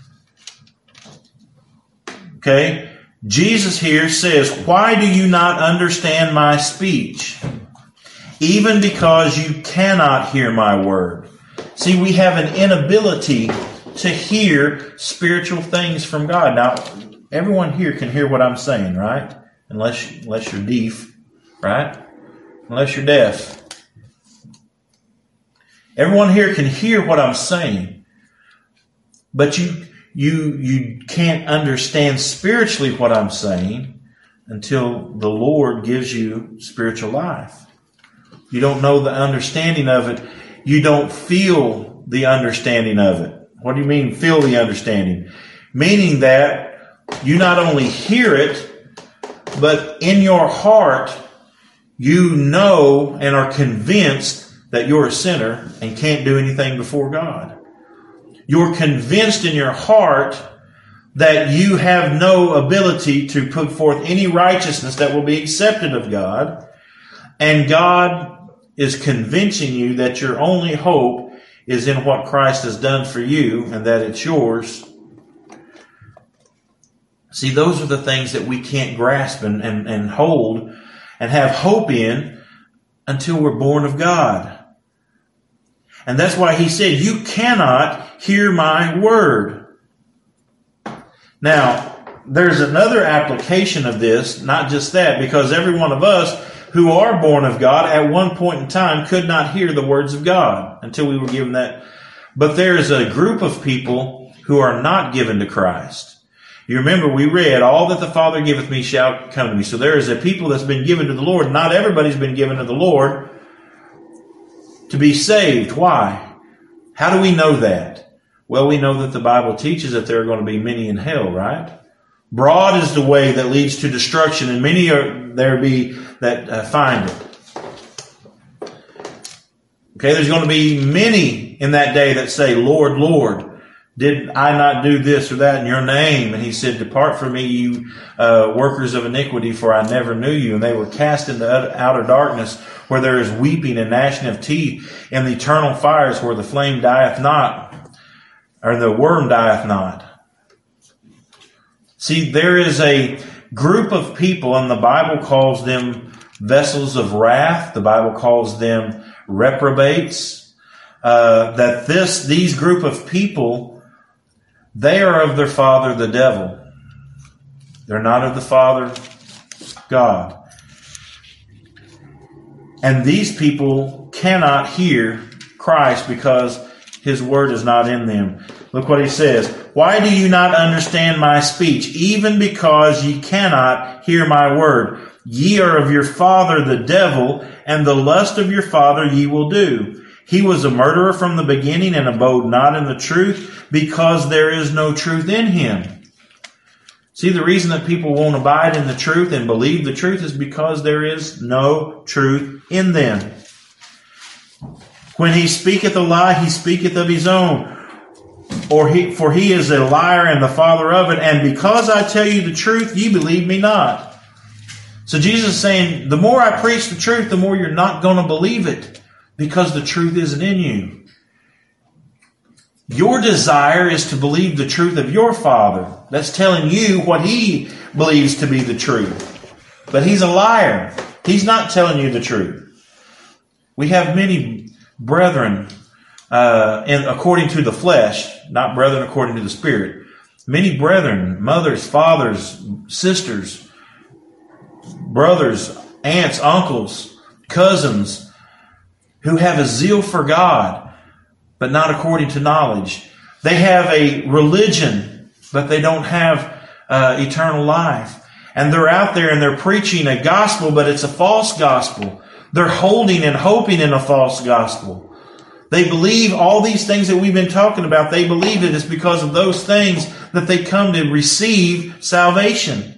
Okay? Jesus here says, "Why do you not understand my speech? Even because you cannot hear my word." See, we have an inability to hear spiritual things from God. Now, everyone here can hear what I'm saying, right? Unless, unless you're deaf, right? Unless you're deaf. Everyone here can hear what I'm saying, but you you you can't understand spiritually what I'm saying until the Lord gives you spiritual life. You don't know the understanding of it. You don't feel the understanding of it. What do you mean, feel the understanding? Meaning that you not only hear it, but in your heart, you know and are convinced that you're a sinner and can't do anything before God. You're convinced in your heart that you have no ability to put forth any righteousness that will be accepted of God. And God is convincing you that your only hope is in what Christ has done for you and that it's yours. See, those are the things that we can't grasp and, and, and hold and have hope in until we're born of God. And that's why he said, you cannot hear my word. Now, there's another application of this, not just that, because every one of us who are born of God at one point in time could not hear the words of God until we were given that. But there's a group of people who are not given to Christ. You remember we read, all that the Father giveth me shall come to me. So there is a people that's been given to the Lord. Not everybody's been given to the Lord to be saved. Why? How do we know that? Well, we know that the Bible teaches that there are going to be many in hell, right? Broad is the way that leads to destruction, and many are there be that uh, find it. Okay, there's going to be many in that day that say, Lord, Lord, did I not do this or that in your name? And he said, depart from me, you uh, workers of iniquity, for I never knew you. And they were cast into outer darkness, where there is weeping and gnashing of teeth, and the eternal fires where the flame dieth not, or the worm dieth not. See, there is a group of people, and the Bible calls them vessels of wrath. The Bible calls them reprobates. Uh, that this, these group of people, they are of their father, the devil. They're not of the Father, God. And these people cannot hear Christ because his word is not in them. Look what he says. Why do you not understand my speech? Even because ye cannot hear my word. Ye are of your father the devil, and the lust of your father ye will do. He was a murderer from the beginning and abode not in the truth, because there is no truth in him. See, the reason that people won't abide in the truth and believe the truth is because there is no truth in them. When he speaketh a lie, he speaketh of his own. Or he, for he is a liar and the father of it. And because I tell you the truth, ye believe me not. So Jesus is saying, the more I preach the truth, the more you're not going to believe it, because the truth isn't in you. Your desire is to believe the truth of your Father. That's telling you what he believes to be the truth. But he's a liar. He's not telling you the truth. We have many brethren, uh, in, according to the flesh, not brethren according to the Spirit. Many brethren, mothers, fathers, sisters, brothers, aunts, uncles, cousins, who have a zeal for God, but not according to knowledge. They have a religion, but they don't have uh, eternal life. And they're out there and they're preaching a gospel, but it's a false gospel. They're holding and hoping in a false gospel. They believe all these things that we've been talking about. They believe it is because of those things that they come to receive salvation.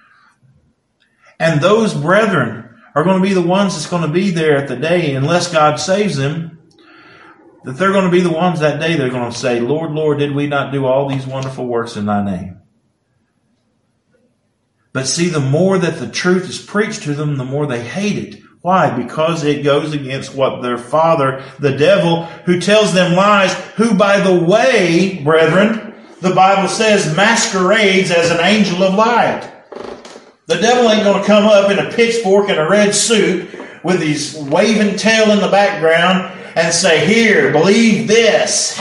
And those brethren are going to be the ones that's going to be there at the day, unless God saves them, that they're going to be the ones that day they're going to say, Lord, Lord, did we not do all these wonderful works in thy name? But see, the more that the truth is preached to them, the more they hate it. Why? Because it goes against what their father, the devil, who tells them lies, who, by the way, brethren, the Bible says masquerades as an angel of light. The devil ain't going to come up in a pitchfork and a red suit with his waving tail in the background and say, here, believe this.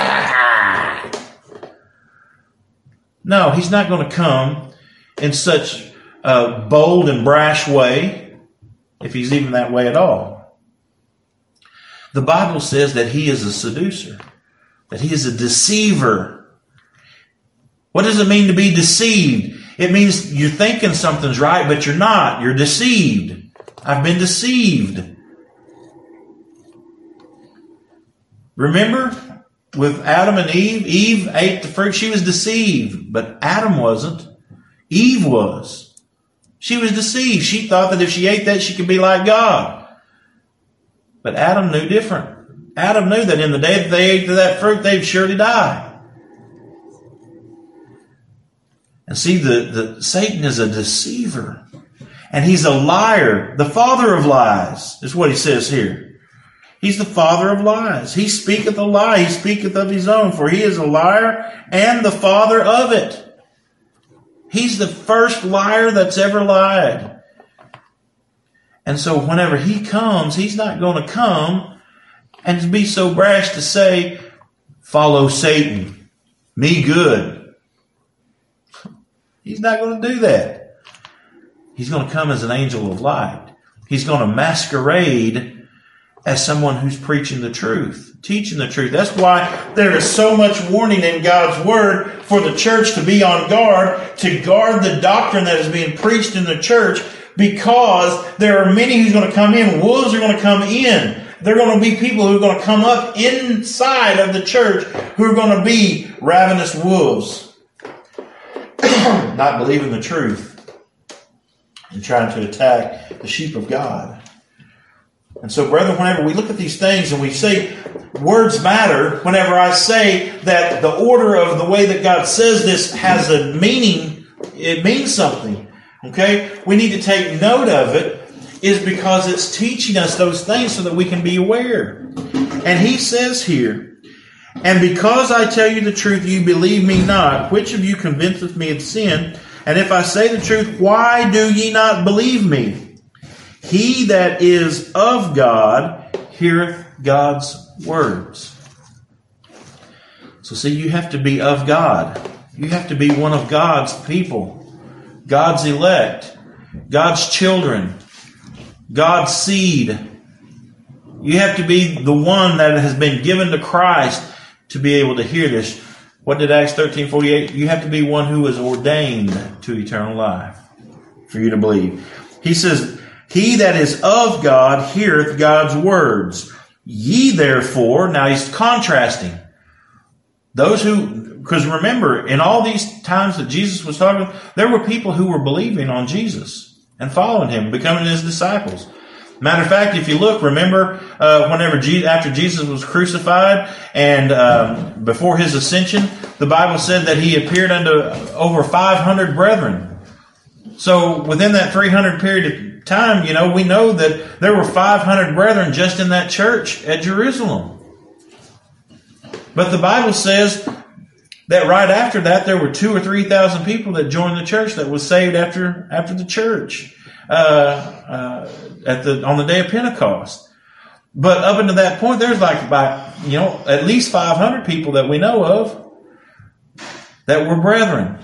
No, he's not going to come in such a bold and brash way, if he's even that way at all. The Bible says that he is a seducer, that he is a deceiver. What does it mean to be deceived? It means you're thinking something's right, but you're not. You're deceived. I've been deceived. Remember with Adam and Eve? Eve ate the fruit. She was deceived, but Adam wasn't. Eve was. She was deceived. She thought that if she ate that, she could be like God. But Adam knew different. Adam knew that in the day that they ate of that fruit, they'd surely die. And see, the, the Satan is a deceiver. And he's a liar. The father of lies is what he says here. He's the father of lies. He speaketh a lie. He speaketh of his own. For he is a liar and the father of it. He's the first liar that's ever lied. And so whenever he comes, he's not going to come and be so brash to say, follow Satan. Me good. He's not going to do that. He's going to come as an angel of light. He's going to masquerade as someone who's preaching the truth, teaching the truth. That's why there is so much warning in God's Word for the church to be on guard, to guard the doctrine that is being preached in the church, because there are many who's going to come in. Wolves are going to come in. There are going to be people who are going to come up inside of the church who are going to be ravenous wolves. Not believing the truth and trying to attack the sheep of God. And so, brethren, whenever we look at these things and we say words matter, whenever I say that the order of the way that God says this has a meaning, it means something. Okay? We need to take note of it, is because it's teaching us those things so that we can be aware. And he says here, and because I tell you the truth, you believe me not. Which of you convinceth me of sin? And if I say the truth, why do ye not believe me? He that is of God heareth God's words. So see, you have to be of God. You have to be one of God's people. God's elect. God's children. God's seed. You have to be the one that has been given to Christ to be able to hear this. What did Acts thirteen forty-eight? You have to be one who is ordained to eternal life for you to believe. He says, he that is of God heareth God's words. Ye therefore, now he's contrasting. Those who, because remember, in all these times that Jesus was talking, there were people who were believing on Jesus and following him, becoming his disciples. Matter of fact, if you look, remember uh, whenever Jesus, after Jesus was crucified and um, before his ascension, the Bible said that he appeared unto over five hundred brethren. So within that three hundred period of time, you know, we know that there were five hundred brethren just in that church at Jerusalem. But the Bible says that right after that, there were two or three thousand people that joined the church that was saved after after the church. Uh, uh, at the on the day of Pentecost. But up until that point, there's like about, you know, at least five hundred people that we know of that were brethren.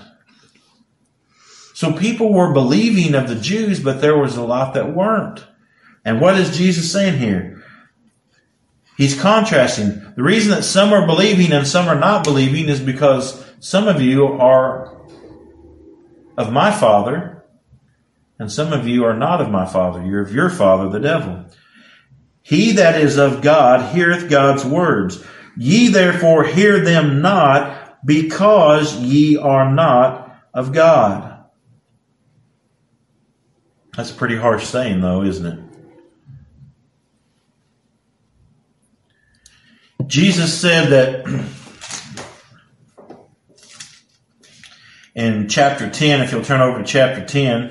So people were believing of the Jews, but there was a lot that weren't. And what is Jesus saying here? He's contrasting. The reason that some are believing and some are not believing is because some of you are of my father, and some of you are not of my father. You're of your father, the devil. He that is of God heareth God's words. Ye therefore hear them not, because ye are not of God. That's a pretty harsh saying, though, isn't it? Jesus said that in chapter ten, if you'll turn over to chapter ten,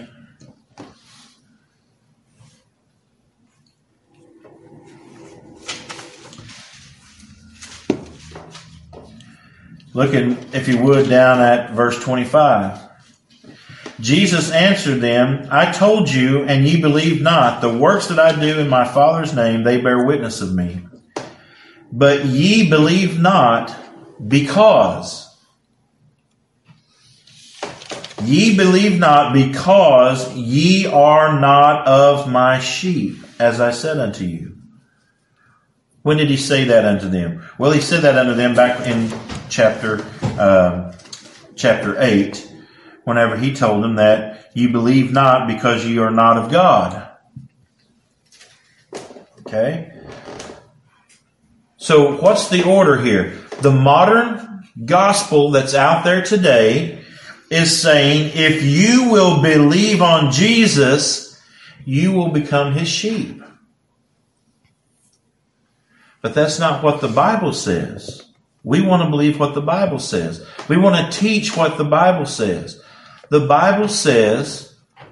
looking, if you would, down at verse twenty-five. Jesus answered them, I told you, and ye believe not. The works that I do in my Father's name, they bear witness of me. But ye believe not, because. Ye believe not, because ye are not of my sheep, as I said unto you. When did he say that unto them? Well, he said that unto them back in chapter um, chapter eight, whenever he told them that you believe not because you are not of God. Okay? So what's the order here? The modern gospel that's out there today is saying if you will believe on Jesus, you will become his sheep. But that's not what the Bible says. We want to believe what the Bible says. We want to teach what the Bible says. The Bible says,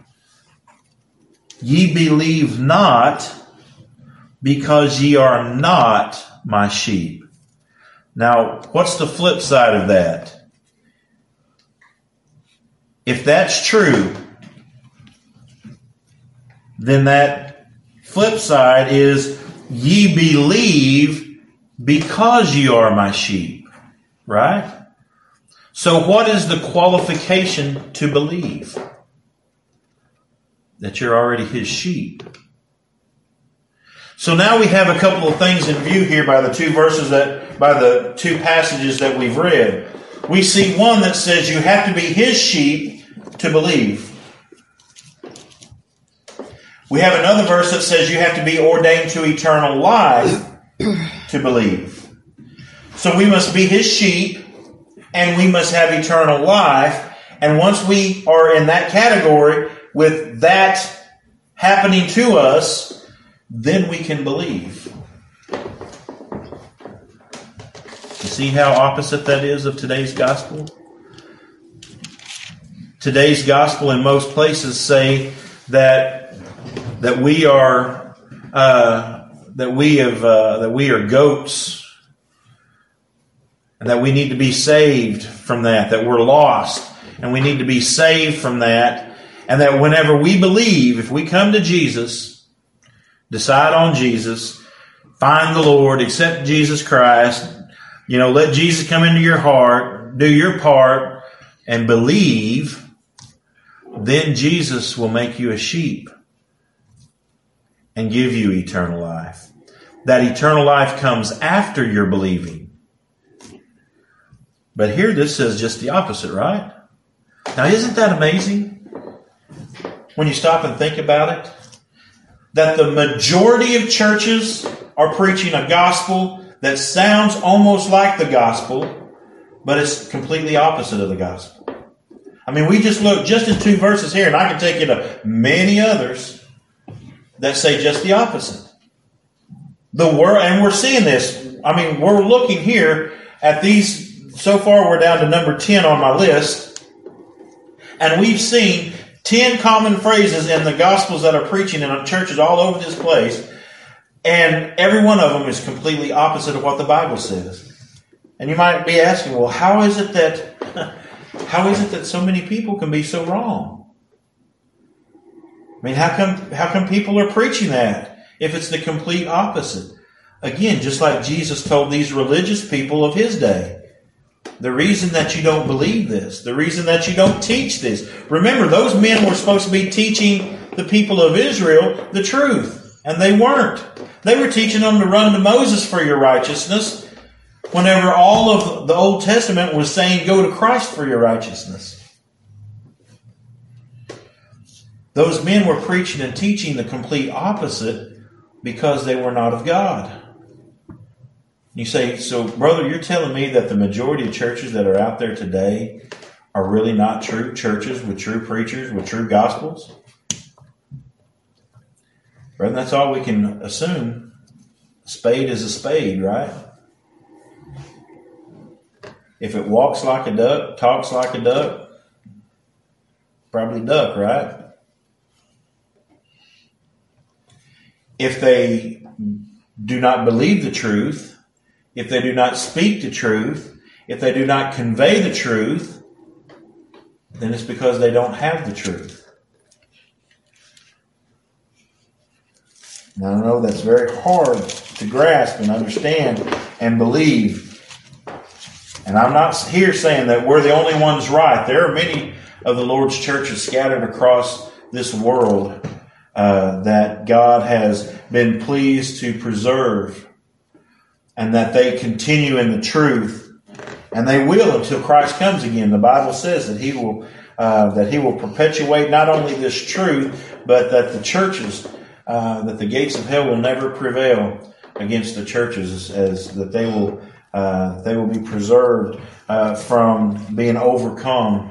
ye believe not because ye are not my sheep. Now, what's the flip side of that? If that's true, then that flip side is ye believe because ye are my sheep. Right? So what is the qualification to believe? That you're already his sheep. So now we have a couple of things in view here by the two verses that, by the two passages that we've read. We see one that says you have to be his sheep to believe. We have another verse that says you have to be ordained to eternal life to believe. So we must be his sheep and we must have eternal life. And once we are in that category with that happening to us, then we can believe. You see how opposite that is of today's gospel? Today's gospel in most places say that that we are uh, that we have uh, that we are goats, and that we need to be saved from that. That we're lost, and we need to be saved from that. And that whenever we believe, if we come to Jesus, decide on Jesus, find the Lord, accept Jesus Christ, you know, let Jesus come into your heart, do your part, and believe, then Jesus will make you a sheep and give you eternal life. That eternal life comes after your believing. But here this says just the opposite, right? Now isn't that amazing? When you stop and think about it, that the majority of churches are preaching a gospel that sounds almost like the gospel, but it's completely opposite of the gospel. I mean, we just look just in two verses here, and I can take you to many others that say just the opposite. The word, and we're seeing this. I mean, we're looking here at these. So far, we're down to number ten on my list, and we've seen ten common phrases in the Gospels that are preaching in churches all over this place, and every one of them is completely opposite of what the Bible says. And you might be asking, well, how is it that how is it that so many people can be so wrong? I mean, how come how come people are preaching that if it's the complete opposite? Again, just like Jesus told these religious people of his day. The reason that you don't believe this, the reason that you don't teach this. Remember, those men were supposed to be teaching the people of Israel the truth, and they weren't. They were teaching them to run to Moses for your righteousness, whenever all of the Old Testament was saying, go to Christ for your righteousness. Those men were preaching and teaching the complete opposite because they were not of God. You say, so brother, you're telling me that the majority of churches that are out there today are really not true churches with true preachers, with true gospels? Brother, that's all we can assume. A spade is a spade, right? If it walks like a duck, talks like a duck, probably duck, right? If they do not believe the truth, if they do not speak the truth, if they do not convey the truth, then it's because they don't have the truth. Now, I know that's very hard to grasp and understand and believe. And I'm not here saying that we're the only ones right. There are many of the Lord's churches scattered across this world uh, that God has been pleased to preserve. and that they continue in the truth, and they will until Christ comes again. The Bible says that He will uh, that He will perpetuate not only this truth, but that the churches, uh, that the gates of hell will never prevail against the churches, as, as that they will uh, they will be preserved uh, from being overcome.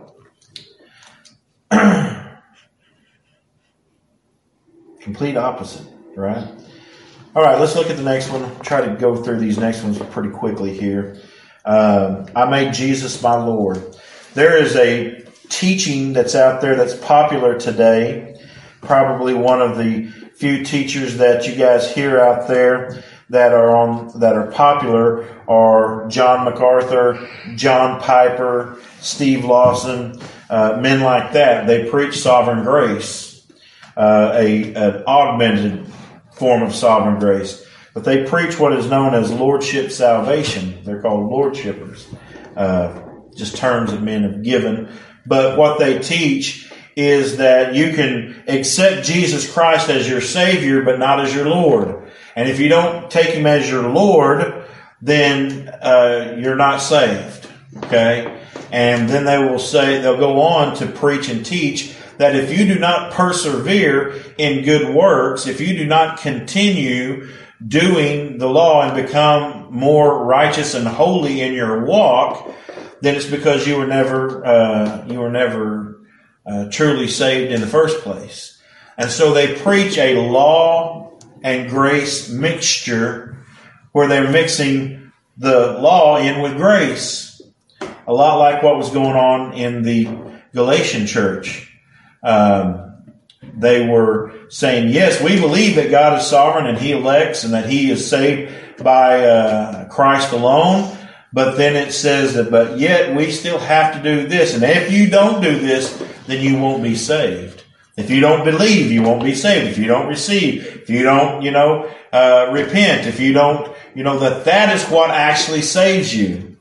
Complete opposite, right? All right, let's look at the next one. Try to go through these next ones pretty quickly here. Um, I made Jesus my Lord. There is a teaching that's out there that's popular today. Probably one of the few teachers that you guys hear out there that are on that are popular are John MacArthur, John Piper, Steve Lawson, uh, men like that. They preach sovereign grace. Uh, a an augmented form of sovereign grace. But they preach what is known as lordship salvation. They're called lordshippers. Uh, just terms that men have given. But what they teach is that you can accept Jesus Christ as your Savior, but not as your Lord. And if you don't take Him as your Lord, then uh, you're not saved. Okay? And then they will say, they'll go on to preach and teach that if you do not persevere in good works, if you do not continue doing the law and become more righteous and holy in your walk, then it's because you were never uh, you were never uh, truly saved in the first place. And so they preach a law and grace mixture where they're mixing the law in with grace, a lot like what was going on in the Galatian church. Um, they were saying, yes, we believe that God is sovereign and He elects and that He is saved by uh, Christ alone. But then it says that, but yet we still have to do this. And if you don't do this, then you won't be saved. If you don't believe, you won't be saved. If you don't receive, if you don't, you know, uh, repent, if you don't, you know, that that is what actually saves you.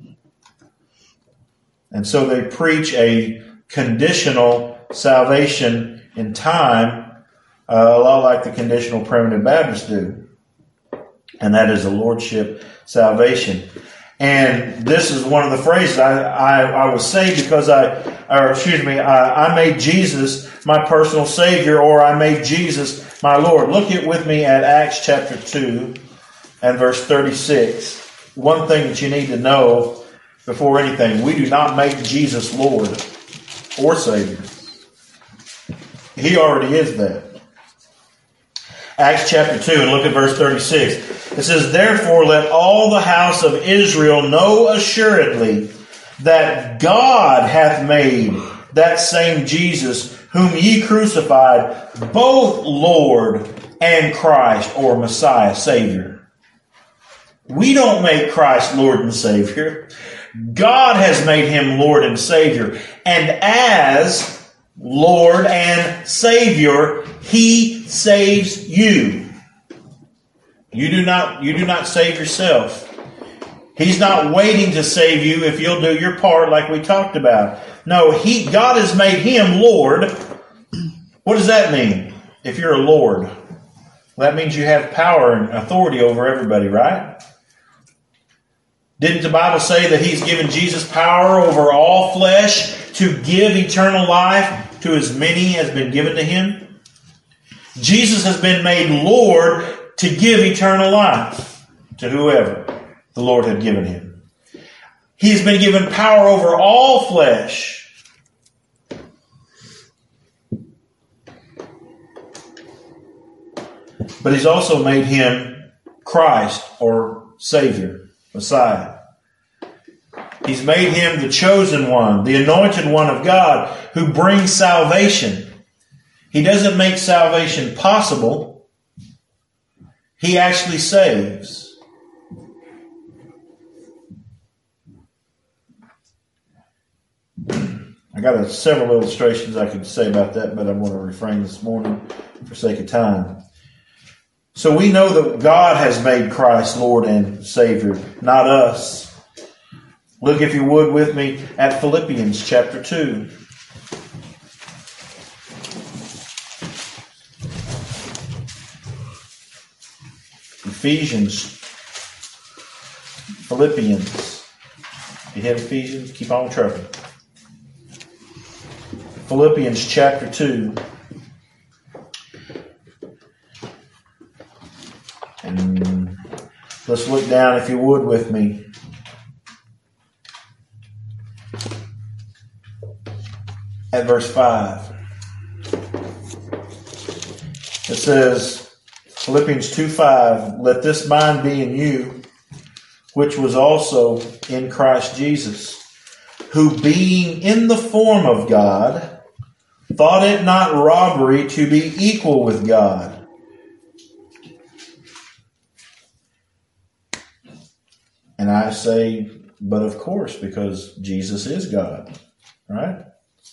And so they preach a conditional salvation in time, uh, a lot like the conditional primitive Baptists do. And that is a lordship salvation. And this is one of the phrases I, I, I was saying because I, or excuse me, I, I made Jesus my personal Savior, or I made Jesus my Lord. Look at with me at Acts chapter two and verse thirty-six. One thing that you need to know before anything, we do not make Jesus Lord or Savior. He already is that. Acts chapter two, and look at verse thirty-six. It says, therefore let all the house of Israel know assuredly that God hath made that same Jesus whom ye crucified both Lord and Christ, or Messiah, Savior. We don't make Christ Lord and Savior. God has made Him Lord and Savior. And as Lord and Savior, He saves you. You do not, you do not save yourself. He's not waiting to save you if you'll do your part like we talked about. No, He, God has made Him Lord. What does that mean? If you're a Lord, well, that means you have power and authority over everybody, right? Didn't the Bible say that He's given Jesus power over all flesh to give eternal life to as many as been given to Him? Jesus has been made Lord to give eternal life to whoever the Lord had given Him. He has been given power over all flesh. But He's also made Him Christ, or Savior, Messiah. He's made Him the chosen one, the anointed one of God, who brings salvation. He doesn't make salvation possible. He actually saves. I got a, several illustrations I could say about that, but I'm going to refrain this morning for sake of time. So we know that God has made Christ Lord and Savior, not us. Look, if you would, with me at Philippians chapter two. Ephesians Philippians. You hit Ephesians, keep on trucking. Philippians chapter two. And let's look down, if you would, with me. At verse five. It says, Philippians two five, let this mind be in you, which was also in Christ Jesus, who being in the form of God, thought it not robbery to be equal with God. And I say, but of course, because Jesus is God, right?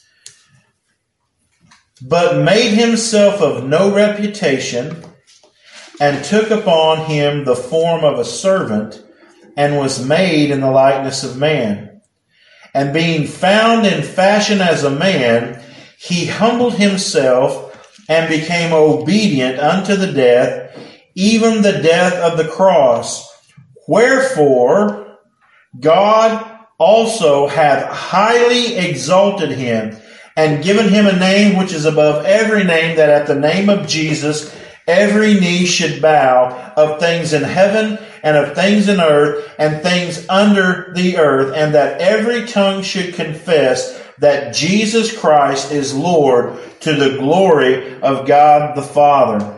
But made himself of no reputation, and took upon him the form of a servant, and was made in the likeness of man. And being found in fashion as a man, he humbled himself, and became obedient unto the death, even the death of the cross. Wherefore God also hath highly exalted him, and given him a name which is above every name, that at the name of Jesus every knee should bow, of things in heaven and of things in earth and things under the earth, and that every tongue should confess that Jesus Christ is Lord, to the glory of God the Father.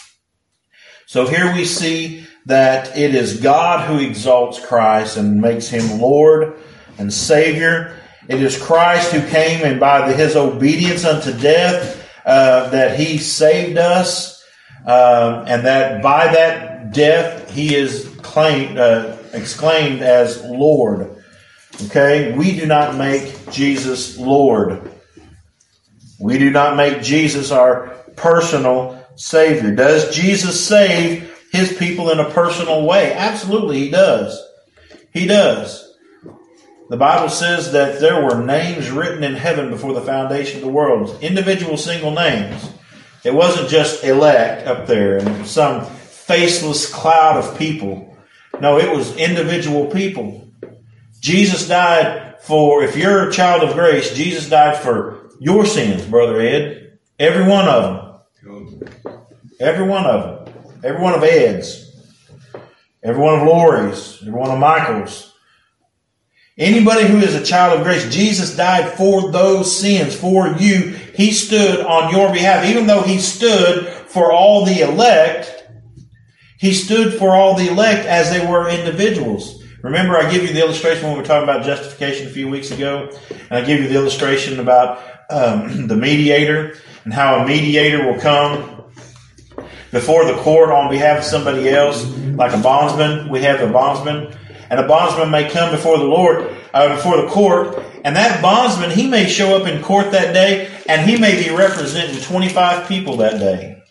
So here we see that it is God who exalts Christ and makes him Lord and Savior. It is Christ who came, and by the, his obedience unto death, uh, that he saved us, uh, and that by that death he is claimed, uh, exclaimed as Lord. Okay, we do not make Jesus Lord. We do not make Jesus our personal Savior. Does Jesus save his people in a personal way? Absolutely, he does. He does. The Bible says that there were names written in heaven before the foundation of the world. Individual single names. It wasn't just elect up there and some faceless cloud of people. No, it was individual people. Jesus died for, if you're a child of grace, Jesus died for your sins, Brother Ed. Every one of them. Every one of them. Every one of Ed's. Every one of Lori's. Every one of Michael's. Anybody who is a child of grace, Jesus died for those sins, for you. He stood on your behalf. Even though he stood for all the elect, he stood for all the elect as they were individuals. Remember, I gave you the illustration when we were talking about justification a few weeks ago, and I gave you the illustration about um, the mediator and how a mediator will come before the court on behalf of somebody else, like a bondsman. We have a bondsman. And a bondsman may come before the Lord, uh, before the court, and that bondsman, he may show up in court that day, and he may be representing twenty-five people that day.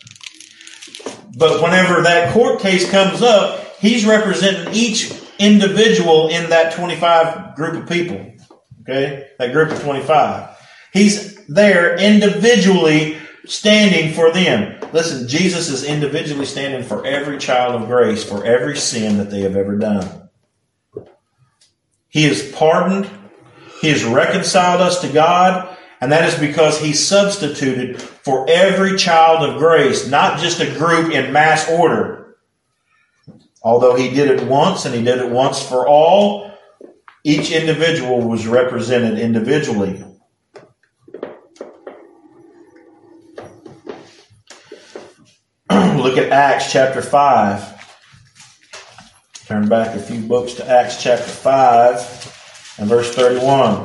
But whenever that court case comes up, he's representing each individual in that twenty-five group of people. Okay? That group of twenty-five. He's there individually standing for them. Listen, Jesus is individually standing for every child of grace, for every sin that they have ever done. He has pardoned. He has reconciled us to God. And that is because he substituted for every child of grace, not just a group in mass order. Although he did it once, and he did it once for all, each individual was represented individually. Look at Acts chapter five. Turn back a few books to Acts chapter five and verse thirty-one.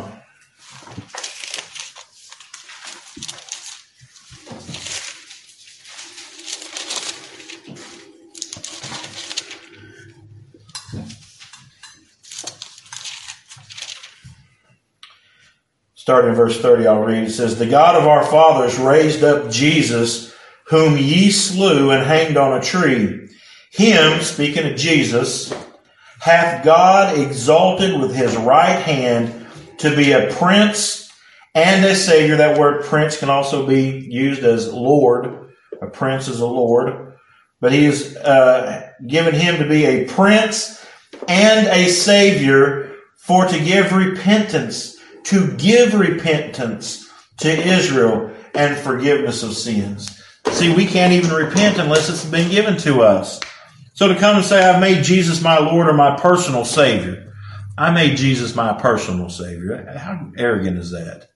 Starting in verse thirty, I'll read. It says, the God of our fathers raised up Jesus, whom ye slew and hanged on a tree. Him, speaking of Jesus, hath God exalted with his right hand to be a prince and a savior. That word prince can also be used as Lord. A prince is a Lord. But he has uh, given him to be a prince and a Savior for to give repentance, to give repentance to Israel and forgiveness of sins. See, we can't even repent unless it's been given to us. So to come and say, I've made Jesus my Lord or my personal Savior. I made Jesus my personal Savior. How arrogant is that?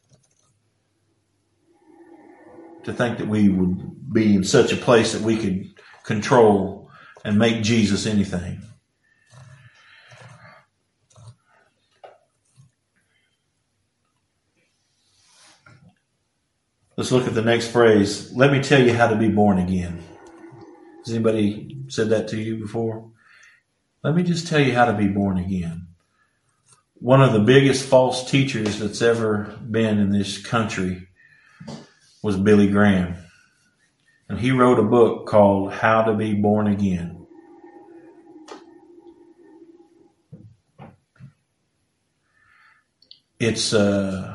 To think that we would be in such a place that we could control and make Jesus anything. Let's look at the next phrase. Let me tell you how to be born again. Has anybody said that to you before? Let me just tell you how to be born again. One of the biggest false teachers that's ever been in this country was Billy Graham. And he wrote a book called How to Be Born Again. It's uh,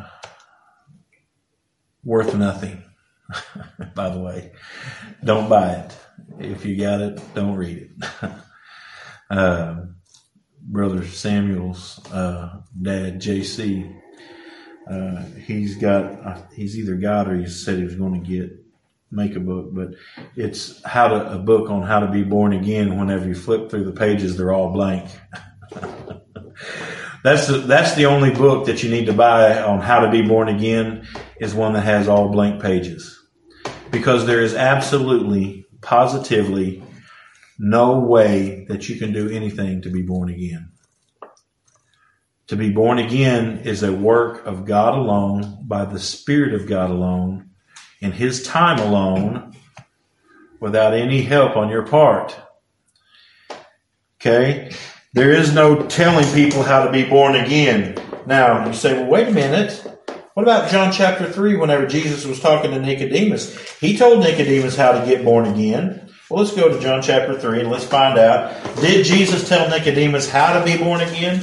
worth nothing, by the way. Don't buy it. If you got it, don't read it. uh, Brother Samuel's uh, dad, J C, uh, he's got, uh, he's either got or he said he was going to get, make a book, but it's how to, a book on how to be born again. Whenever you flip through the pages, they're all blank. That's the, that's the only book that you need to buy on how to be born again, is one that has all blank pages. Because there is absolutely, positively no way that you can do anything to be born again. To be born again is a work of God alone, by the Spirit of God alone, in His time alone, without any help on your part. Okay? There is no telling people how to be born again. Now, you say, well, wait a minute. What about John chapter three, whenever Jesus was talking to Nicodemus? He told Nicodemus how to get born again. Well, let's go to John chapter three and let's find out. Did Jesus tell Nicodemus how to be born again?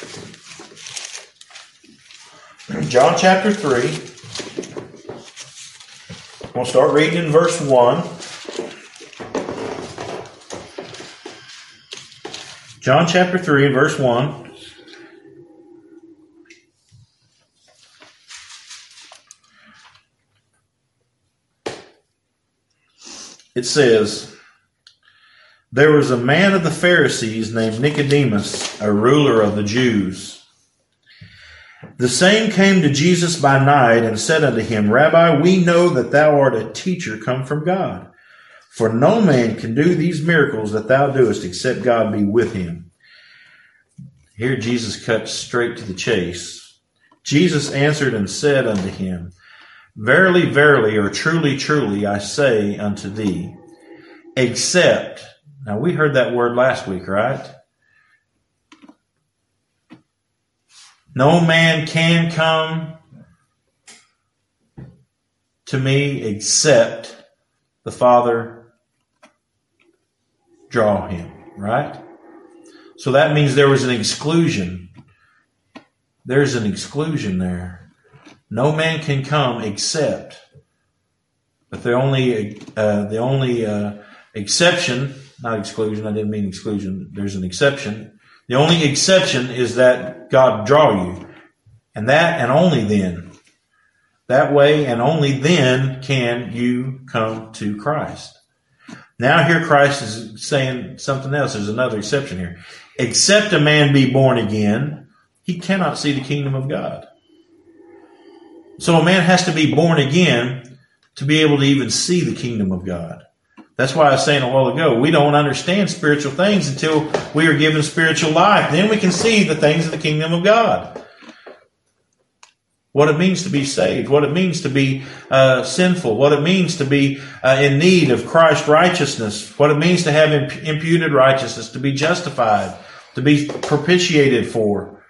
John chapter three. We'll start reading in verse one. John chapter three and verse one. It says, there was a man of the Pharisees named Nicodemus, a ruler of the Jews. The same came to Jesus by night and said unto him, Rabbi, we know that thou art a teacher come from God. For no man can do these miracles that thou doest except God be with him. Here Jesus cuts straight to the chase. Jesus answered and said unto him, Verily, verily, or truly, truly, I say unto thee, except, now we heard that word last week, right? No man can come to me except the Father draw him, right? So that means there was an exclusion. There's an exclusion there. No man can come except, but the only uh, the only uh, exception, not exclusion, I didn't mean exclusion, there's an exception. The only exception is that God draw you. And that and only then. That way and only then can you come to Christ. Now here Christ is saying something else. There's another exception here. Except a man be born again, he cannot see the kingdom of God. So a man has to be born again to be able to even see the kingdom of God. That's why I was saying a while ago, we don't understand spiritual things until we are given spiritual life. Then we can see the things of the kingdom of God. What it means to be saved, what it means to be uh, sinful, what it means to be uh, in need of Christ's righteousness, what it means to have imp- imputed righteousness, to be justified, to be propitiated for.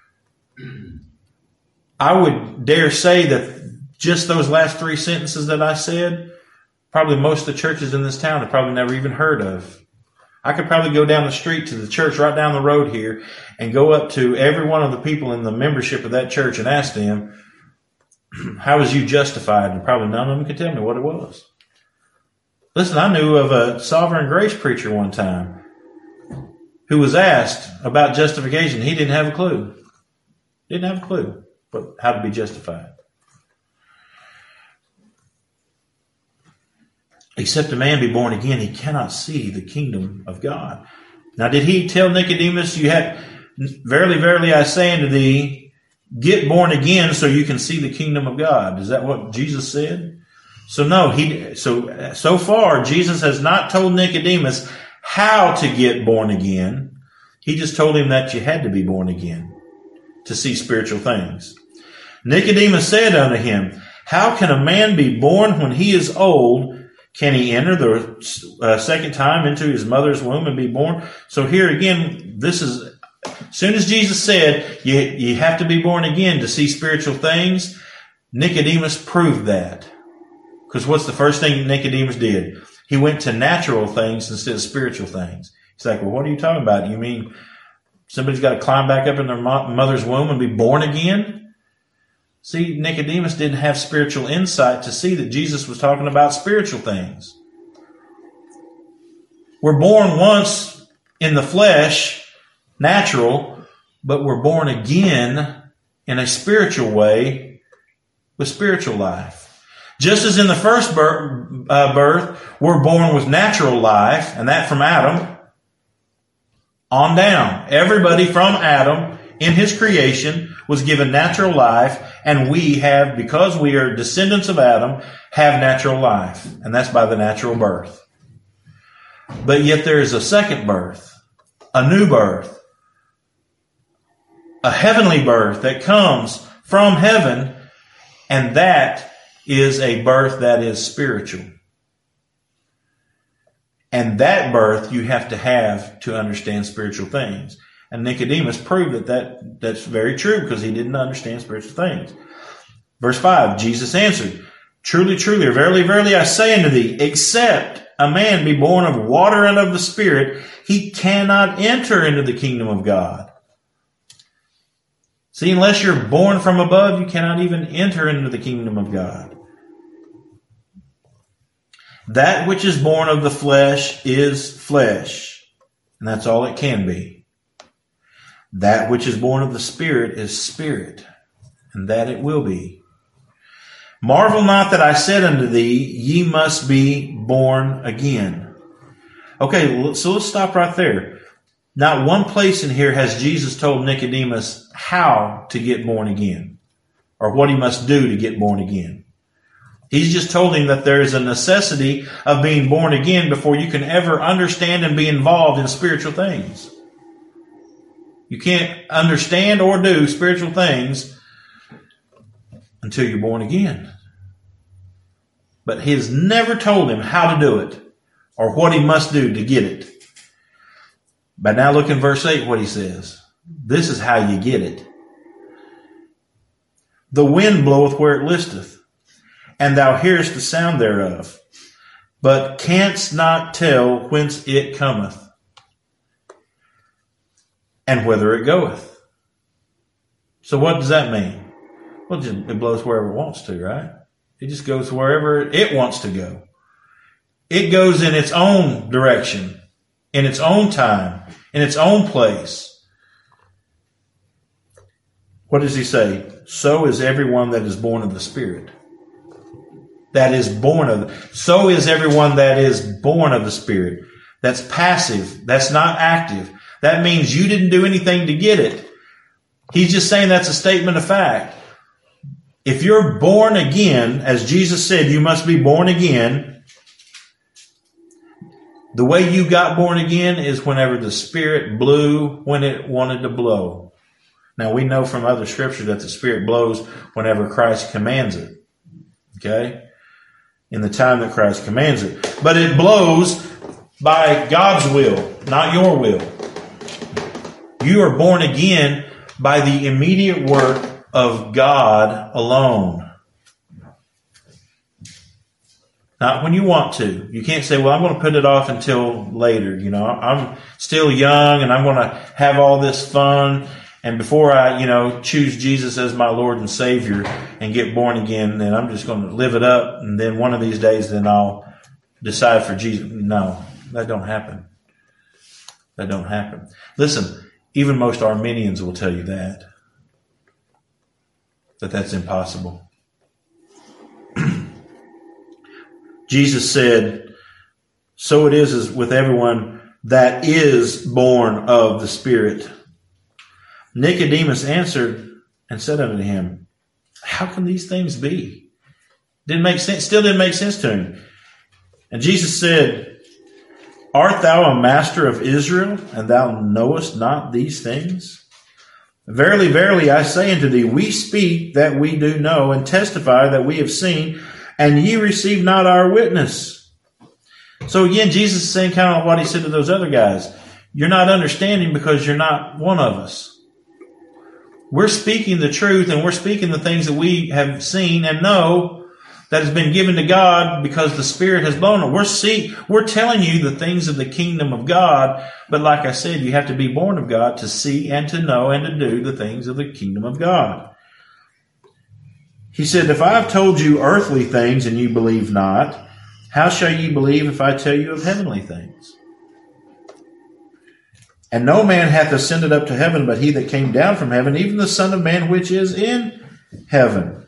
I would dare say that just those last three sentences that I said, probably most of the churches in this town have probably never even heard of. I could probably go down the street to the church right down the road here and go up to every one of the people in the membership of that church and ask them, how was you justified? And probably none of them could tell me what it was. Listen, I knew of a Sovereign Grace preacher one time. who was asked about justification, he didn't have a clue. Didn't have a clue but how to be justified. Except a man be born again, he cannot see the kingdom of God. Now, did he tell Nicodemus, you have, verily, verily, I say unto thee, get born again so you can see the kingdom of God? Is that what Jesus said? So no, he, so, so far, Jesus has not told Nicodemus how to get born again. He just told him that you had to be born again to see spiritual things. Nicodemus said unto him, how can a man be born when he is old? Can he enter the uh, second time into his mother's womb and be born? So here again, this is, as soon as Jesus said, you, you have to be born again to see spiritual things, Nicodemus proved that. Because what's the first thing Nicodemus did? He went to natural things instead of spiritual things. He's like, well, what are you talking about? You mean somebody's got to climb back up in their mother's womb and be born again? See, Nicodemus didn't have spiritual insight to see that Jesus was talking about spiritual things. We're born once in the flesh, natural, but we're born again in a spiritual way with spiritual life. Just as in the first birth, uh, birth, we're born with natural life, and that from Adam on down. Everybody from Adam in his creation was given natural life, and we have, because we are descendants of Adam, have natural life. And that's by the natural birth. But yet there is a second birth, a new birth, a heavenly birth that comes from heaven, and that is a birth that is spiritual. And that birth you have to have to understand spiritual things. And Nicodemus proved that, that that's very true because he didn't understand spiritual things. Verse five, Jesus answered, truly, truly, or verily, verily, I say unto thee, except a man be born of water and of the Spirit, he cannot enter into the kingdom of God. See, unless you're born from above, you cannot even enter into the kingdom of God. That which is born of the flesh is flesh, and that's all it can be. That which is born of the Spirit is spirit, and that it will be. Marvel not that I said unto thee, ye must be born again. Okay, so let's stop right there. Not one place in here has Jesus told Nicodemus how to get born again, or what he must do to get born again. He's just told him that there is a necessity of being born again before you can ever understand and be involved in spiritual things. You can't understand or do spiritual things until you're born again. But he has never told him how to do it or what he must do to get it. But now look in verse eight what he says. This is how you get it. The wind bloweth where it listeth, and thou hearest the sound thereof, but canst not tell whence it cometh, and whither it goeth. So what does that mean? Well, it, just, it blows wherever it wants to, right? It just goes wherever it wants to go. It goes in its own direction, in its own time, in its own place. What does he say? So is everyone that is born of the Spirit. That is born of the, so is everyone that is born of the Spirit. That's passive. That's not active. That means you didn't do anything to get it. He's just saying that's a statement of fact. If you're born again, as Jesus said, you must be born again. The way you got born again is whenever the Spirit blew when it wanted to blow. Now we know from other scripture that the Spirit blows whenever Christ commands it. Okay? In the time that Christ commands it. But it blows by God's will, not your will. You are born again by the immediate work of God alone. Not when you want to. You can't say, well, I'm going to put it off until later. You know, I'm still young and I'm going to have all this fun. And before I, you know, choose Jesus as my Lord and Savior and get born again, then I'm just going to live it up. And then one of these days, then I'll decide for Jesus. No, that don't happen. That don't happen. Listen, even most Arminians will tell you that. That that's impossible. Jesus said, so it is with everyone that is born of the Spirit. Nicodemus answered and said unto him, how can these things be? Didn't make sense, still didn't make sense to him. And Jesus said, art thou a master of Israel, and thou knowest not these things? Verily, verily, I say unto thee, we speak that we do know, and testify that we have seen, and ye receive not our witness. So again, Jesus is saying kind of what he said to those other guys. You're not understanding because you're not one of us. We're speaking the truth, and we're speaking the things that we have seen and know that has been given to God because the Spirit has blown it. We're see, we're telling you the things of the kingdom of God, but like I said, you have to be born of God to see and to know and to do the things of the kingdom of God. He said, if I have told you earthly things and you believe not, how shall ye believe if I tell you of heavenly things? And no man hath ascended up to heaven, but he that came down from heaven, even the Son of Man which is in heaven.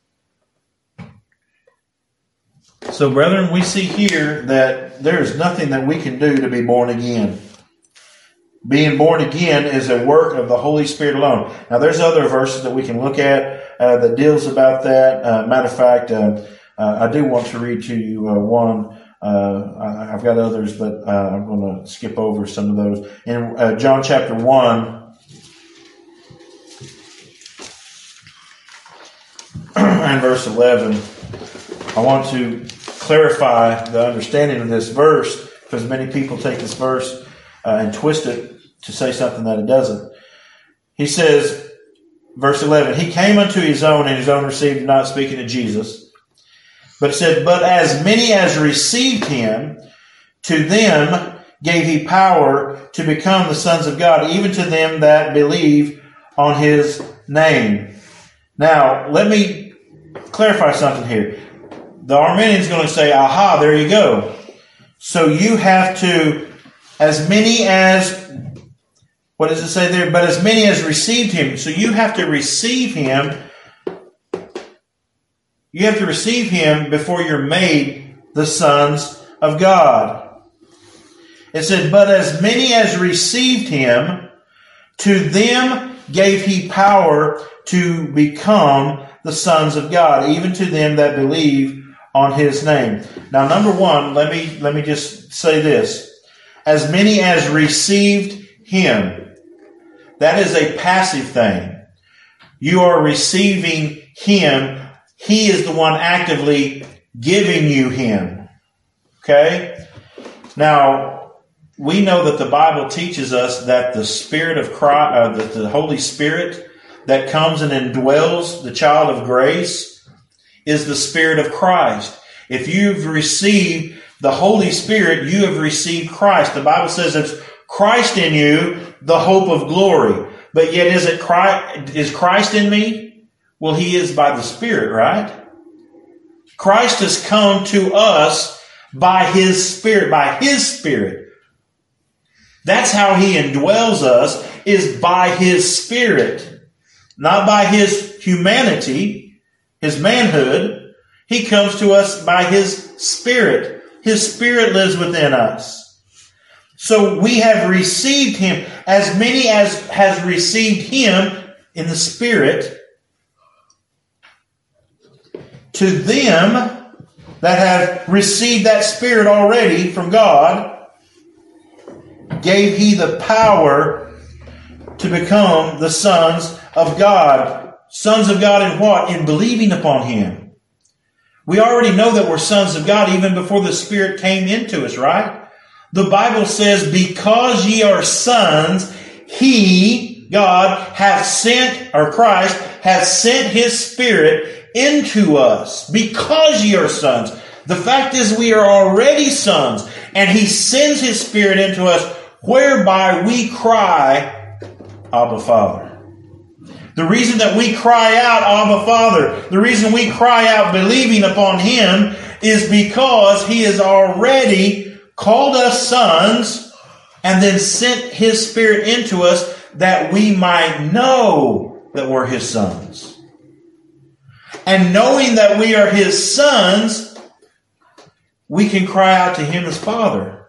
So, brethren, we see here that there is nothing that we can do to be born again. Being born again is a work of the Holy Spirit alone. Now, there's other verses that we can look at uh, that deals about that. Uh, matter of fact, uh, uh, I do want to read to you uh, one. Uh, I, I've got others, but uh, I'm going to skip over some of those. In uh, John chapter one, and verse eleven, I want to clarify the understanding of this verse, because many people take this verse uh, and twist it to say something that it doesn't. He says, verse eleven, he came unto his own, and his own received him not, speaking to Jesus. But it said, but as many as received him, to them gave he power to become the sons of God, even to them that believe on his name. Now, let me clarify something here. The Arminian's going to say, aha, there you go. So you have to, as many as, what does it say there? But as many as received him. So you have to receive him. You have to receive him before you're made the sons of God. It said, but as many as received him, to them gave he power to become the sons of God, even to them that believe on his name. Now, number one, let me, let me just say this. As many as received him. That is a passive thing. You are receiving him. He is the one actively giving you him. Okay? Now, we know that the Bible teaches us that the Spirit of Christ, uh, that the Holy Spirit that comes and indwells the child of grace is the Spirit of Christ. If you've received the Holy Spirit, you have received Christ. The Bible says it's Christ in you, the hope of glory. But yet, is it Christ, is Christ in me? Well, he is by the Spirit, right? Christ has come to us by his Spirit, by his Spirit. That's how he indwells us, is by his Spirit. Not by his humanity, his manhood. He comes to us by his Spirit. His Spirit lives within us. So we have received him. As many as has received him in the Spirit, to them that have received that Spirit already from God, gave he the power to become the sons of God. Sons of God in what? In believing upon him. We already know that we're sons of God even before the Spirit came into us, right? The Bible says, because ye are sons, he, God, hath sent, or Christ, hath sent his Spirit into us, because ye are sons. The fact is, we are already sons, and he sends his Spirit into us, whereby we cry, Abba, Father. The reason that we cry out, Abba, Father, the reason we cry out believing upon him, is because he has already called us sons, and then sent His Spirit into us that we might know that we're His sons. And knowing that we are His sons, we can cry out to Him as Father.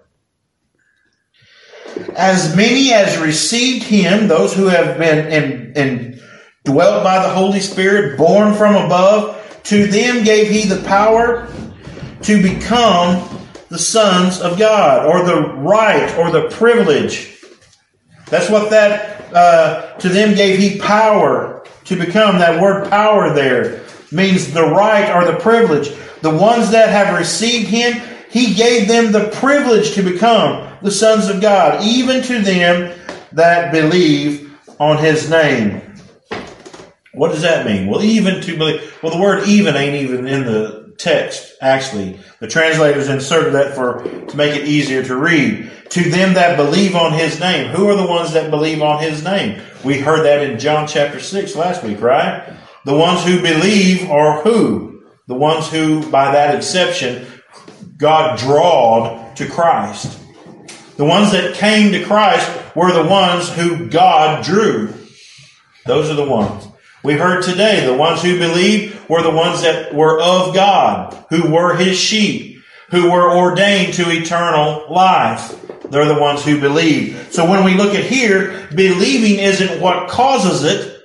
As many as received Him, those who have been in, in, dwelt by the Holy Spirit, born from above, to them gave He the power to become the sons of God, or the right, or the privilege. That's what that, uh, to them gave He power to become. That word power there means the right or the privilege. The ones that have received Him, He gave them the privilege to become the sons of God, even to them that believe on His name. What does that mean? Well, even to believe. Well, the word even ain't even in the text, actually. The translators inserted that for to make it easier to read. To them that believe on His name. Who are the ones that believe on His name? We heard that in John chapter six last week, right? The ones who believe are who? The ones who, by that exception, God drawed to Christ. The ones that came to Christ were the ones who God drew. Those are the ones. We heard today the ones who believed were the ones that were of God, who were His sheep, who were ordained to eternal life. They're the ones who believe. So when we look at here, believing isn't what causes it.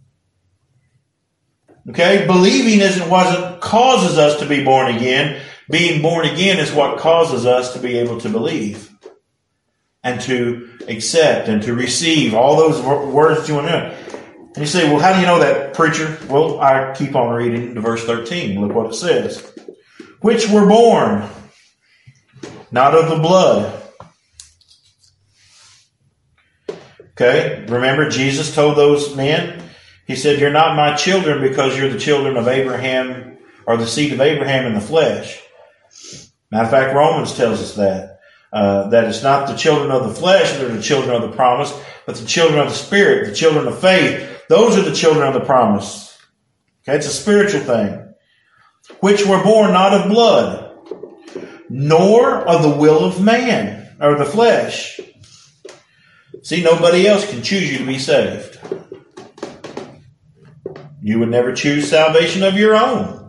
Okay? Believing isn't what causes us to be born again. Being born again is what causes us to be able to believe and to accept and to receive all those words that you want to know. And you say, well, how do you know that, preacher? Well, I keep on reading to verse thirteen. Look what it says. Which were born, not of the blood. Okay, remember Jesus told those men, He said, you're not my children because you're the children of Abraham, or the seed of Abraham in the flesh. Matter of fact, Romans tells us that. Uh, that it's not the children of the flesh that are the children of the promise, but the children of the Spirit, the children of faith. Those are the children of the promise. Okay, it's a spiritual thing. Which were born not of blood, nor of the will of man, or the flesh. See, nobody else can choose you to be saved. You would never choose salvation of your own.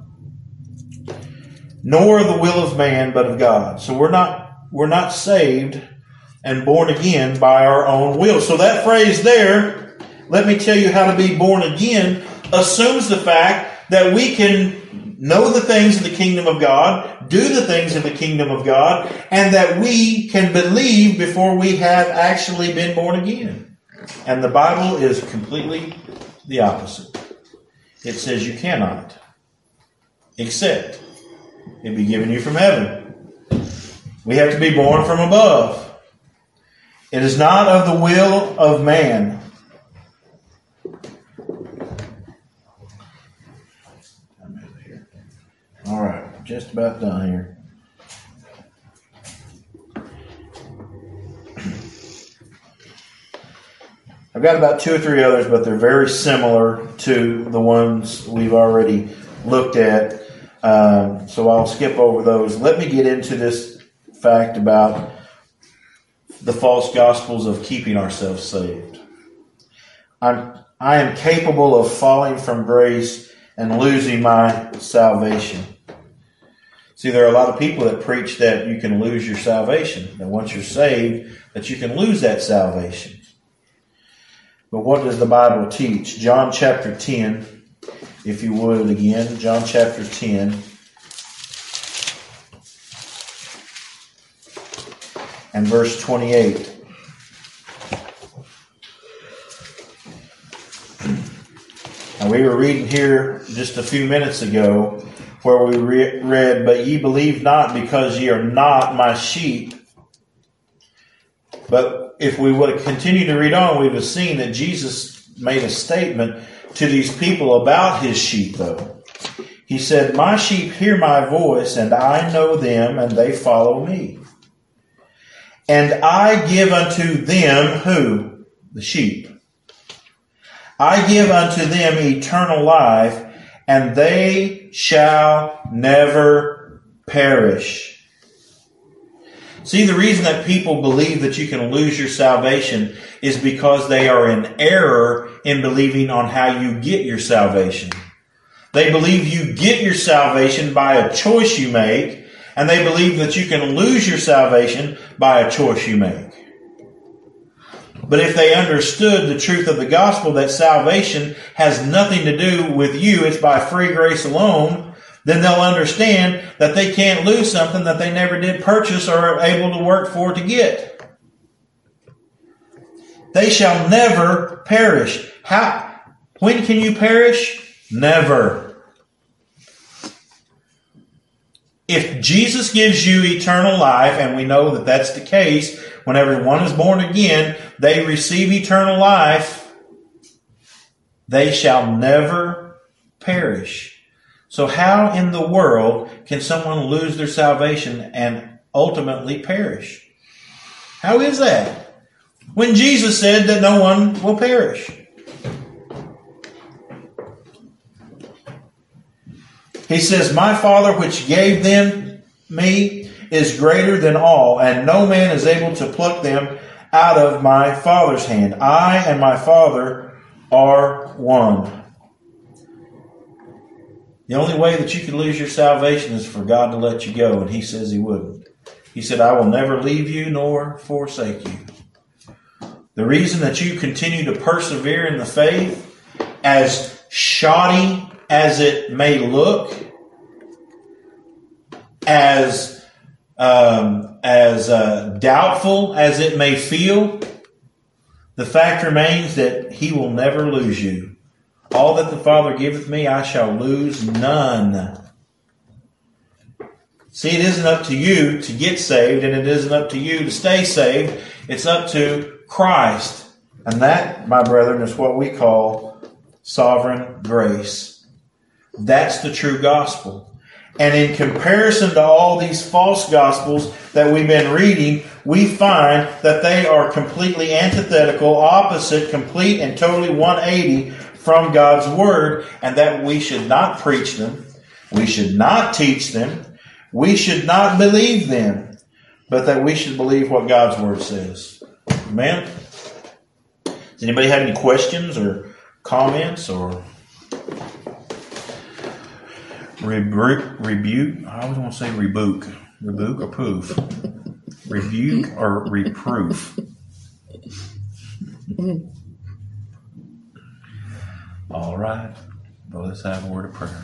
Nor the will of man, but of God. So we're not we're not saved and born again by our own will. So that phrase there, let me tell you how to be born again, assumes the fact that we can know the things of the kingdom of God, do the things of the kingdom of God, and that we can believe before we have actually been born again. And the Bible is completely the opposite. It says you cannot, except it be given you from heaven. We have to be born from above. It is not of the will of man. All right, just about done here. I've got about two or three others, but they're very similar to the ones we've already looked at. Um, so I'll skip over those. Let me get into this fact about the false gospels of keeping ourselves saved. I'm, I am capable of falling from grace and losing my salvation. See, there are a lot of people that preach that you can lose your salvation, that once you're saved, that you can lose that salvation. But what does the Bible teach? John chapter ten, if you would again, John chapter ten. And verse twenty-eight. Now we were reading here just a few minutes ago where we re- read, but ye believe not because ye are not my sheep. But if we would have continued to read on, we would have seen that Jesus made a statement to these people about his sheep, though. He said, my sheep hear my voice, and I know them, and they follow me. And I give unto them, who? The sheep. I give unto them eternal life, and they shall never perish. See, the reason that people believe that you can lose your salvation is because they are in error in believing on how you get your salvation. They believe you get your salvation by a choice you make, and they believe that you can lose your salvation by a choice you make. But if they understood the truth of the gospel, that salvation has nothing to do with you, it's by free grace alone, then they'll understand that they can't lose something that they never did purchase or are able to work for to get. They shall never perish. How? When can you perish? Never. If Jesus gives you eternal life, and we know that that's the case, when everyone is born again, they receive eternal life, they shall never perish. So how in the world can someone lose their salvation and ultimately perish? How is that? When Jesus said that no one will perish. He says, my Father which gave them me is greater than all, and no man is able to pluck them out of my Father's hand. I and my Father are one. The only way that you can lose your salvation is for God to let you go, and He says He wouldn't. He said, I will never leave you nor forsake you. The reason that you continue to persevere in the faith, as shoddy as it may look, as um, as uh, doubtful as it may feel, the fact remains that He will never lose you. All that the Father giveth me, I shall lose none. See, it isn't up to you to get saved, and it isn't up to you to stay saved. It's up to Christ. And that, my brethren, is what we call sovereign grace. That's the true gospel. And in comparison to all these false gospels that we've been reading, we find that they are completely antithetical, opposite, complete, and totally one eighty from God's Word, and that we should not preach them, we should not teach them, we should not believe them, but that we should believe what God's Word says. Amen? Does anybody have any questions or comments or rebuke? Rebuke? I always want to say rebuke. Rebuke or poof? Rebuke or reproof? All right. Well, let's have a word of prayer.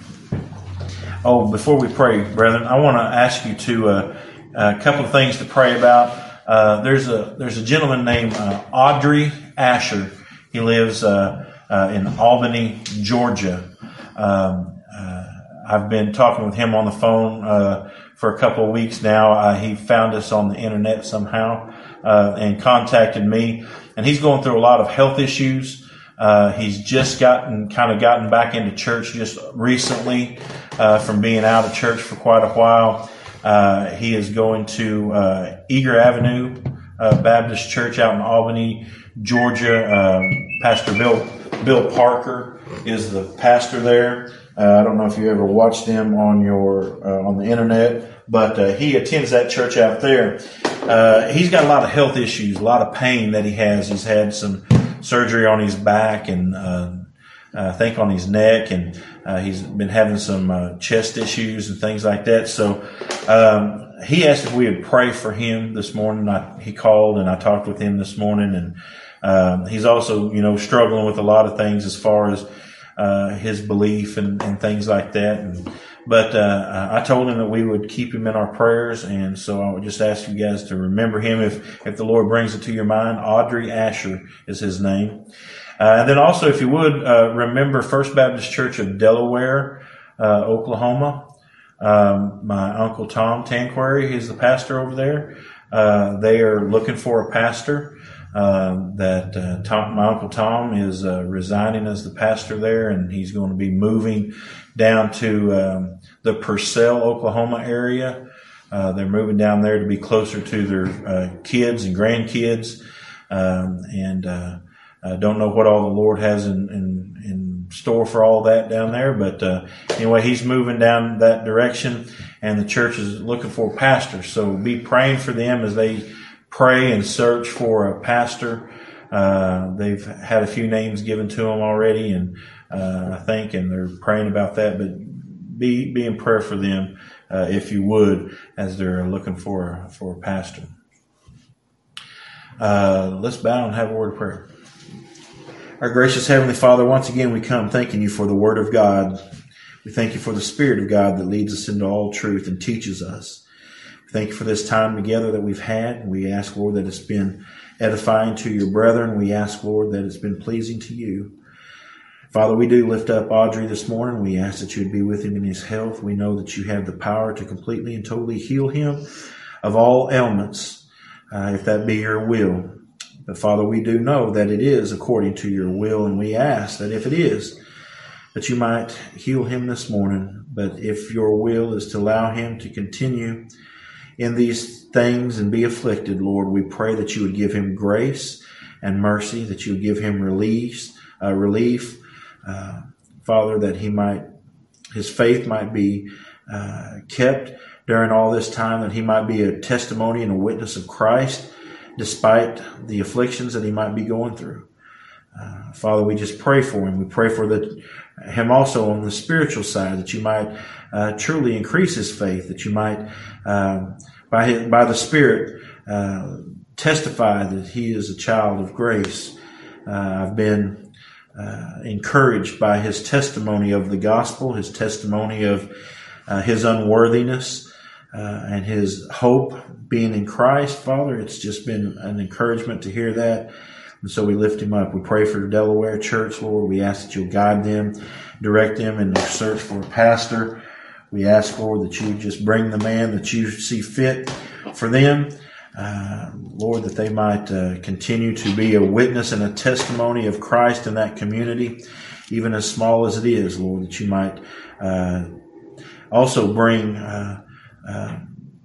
Oh, before we pray, brethren, I want to ask you to uh, a couple of things to pray about. Uh, there's a there's a gentleman named uh, Audrey Asher. He lives uh, uh, in Albany, Georgia. Um, uh, I've been talking with him on the phone uh, for a couple of weeks now. Uh, he found us on the internet somehow uh, and contacted me. And he's going through a lot of health issues. Uh, he's just gotten, kind of gotten back into church just recently, uh, from being out of church for quite a while. Uh, he is going to, uh, Eager Avenue, uh, Baptist Church out in Albany, Georgia. Um, Pastor Bill, Bill Parker is the pastor there. Uh, I don't know if you ever watched him on your, uh, on the internet, but, uh, he attends that church out there. Uh, he's got a lot of health issues, a lot of pain that he has. He's had some surgery on his back and uh, I think on his neck, and uh, he's been having some uh, chest issues and things like that. So um, he asked if we would pray for him this morning. I, he called and I talked with him this morning, and um, he's also, you know, struggling with a lot of things as far as uh, his belief and, and things like that. And But uh, I told him that we would keep him in our prayers, and so I would just ask you guys to remember him if, if the Lord brings it to your mind. Audrey Asher is his name. Uh, and then also, if you would, uh, remember First Baptist Church of Delaware, uh, Oklahoma. Um, my Uncle Tom Tanquary, he's the pastor over there. Uh, they are looking for a pastor. Um, that uh, Tom, my Uncle Tom is uh, resigning as the pastor there, and he's going to be moving down to um, the Purcell, Oklahoma area. Uh, they're moving down there to be closer to their uh, kids and grandkids. Um, and uh, uh, don't know what all the Lord has in, in, in store for all that down there. But uh, anyway, he's moving down that direction, and the church is looking for pastors. So be praying for them as they pray and search for a pastor. Uh, they've had a few names given to them already, and uh, I think, and they're praying about that. But be be in prayer for them, uh, if you would, as they're looking for for a pastor. Uh, let's bow and have a word of prayer. Our gracious Heavenly Father, once again we come thanking you for the Word of God. We thank you for the Spirit of God that leads us into all truth and teaches us. We thank you for this time together that we've had. We ask, Lord, that it's been edifying to your brethren. We ask, Lord, that it's been pleasing to you. Father, we do lift up Audrey this morning. We ask that you would be with him in his health. We know that you have the power to completely and totally heal him of all ailments, uh, if that be your will. But Father, we do know that it is according to your will, and we ask that if it is, that you might heal him this morning. But if your will is to allow him to continue in these things and be afflicted, Lord, we pray that you would give him grace and mercy, that you would give him release, uh, relief, uh, Father, that he might, his faith might be uh, kept during all this time, that he might be a testimony and a witness of Christ, despite the afflictions that he might be going through. Uh, Father, we just pray for him. We pray for the, him also on the spiritual side, that you might uh, truly increase his faith, that you might, uh, by his, by the Spirit, uh, testify that he is a child of grace. Uh, I've been uh, encouraged by his testimony of the gospel, his testimony of uh, his unworthiness, Uh, and his hope being in Christ. Father, it's just been an encouragement to hear that. And so we lift him up. We pray for the Delaware Church, Lord. We ask that you'll guide them, direct them in their search for a pastor. We ask, Lord, that you just bring the man that you see fit for them. Uh, Lord, that they might uh, continue to be a witness and a testimony of Christ in that community, even as small as it is, Lord, that you might uh, also bring uh, Uh,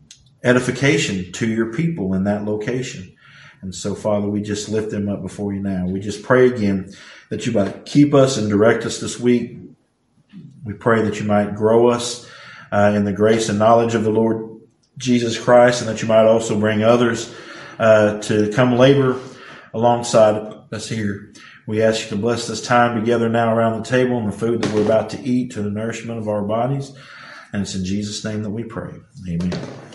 edification to your people in that location. And so, Father, we just lift them up before you now. We just pray again that you might keep us and direct us this week. We pray that you might grow us uh, in the grace and knowledge of the Lord Jesus Christ, and that you might also bring others uh, to come labor alongside us here. We ask you to bless this time together now around the table and the food that we're about to eat, to the nourishment of our bodies. And it's in Jesus' name that we pray. Amen.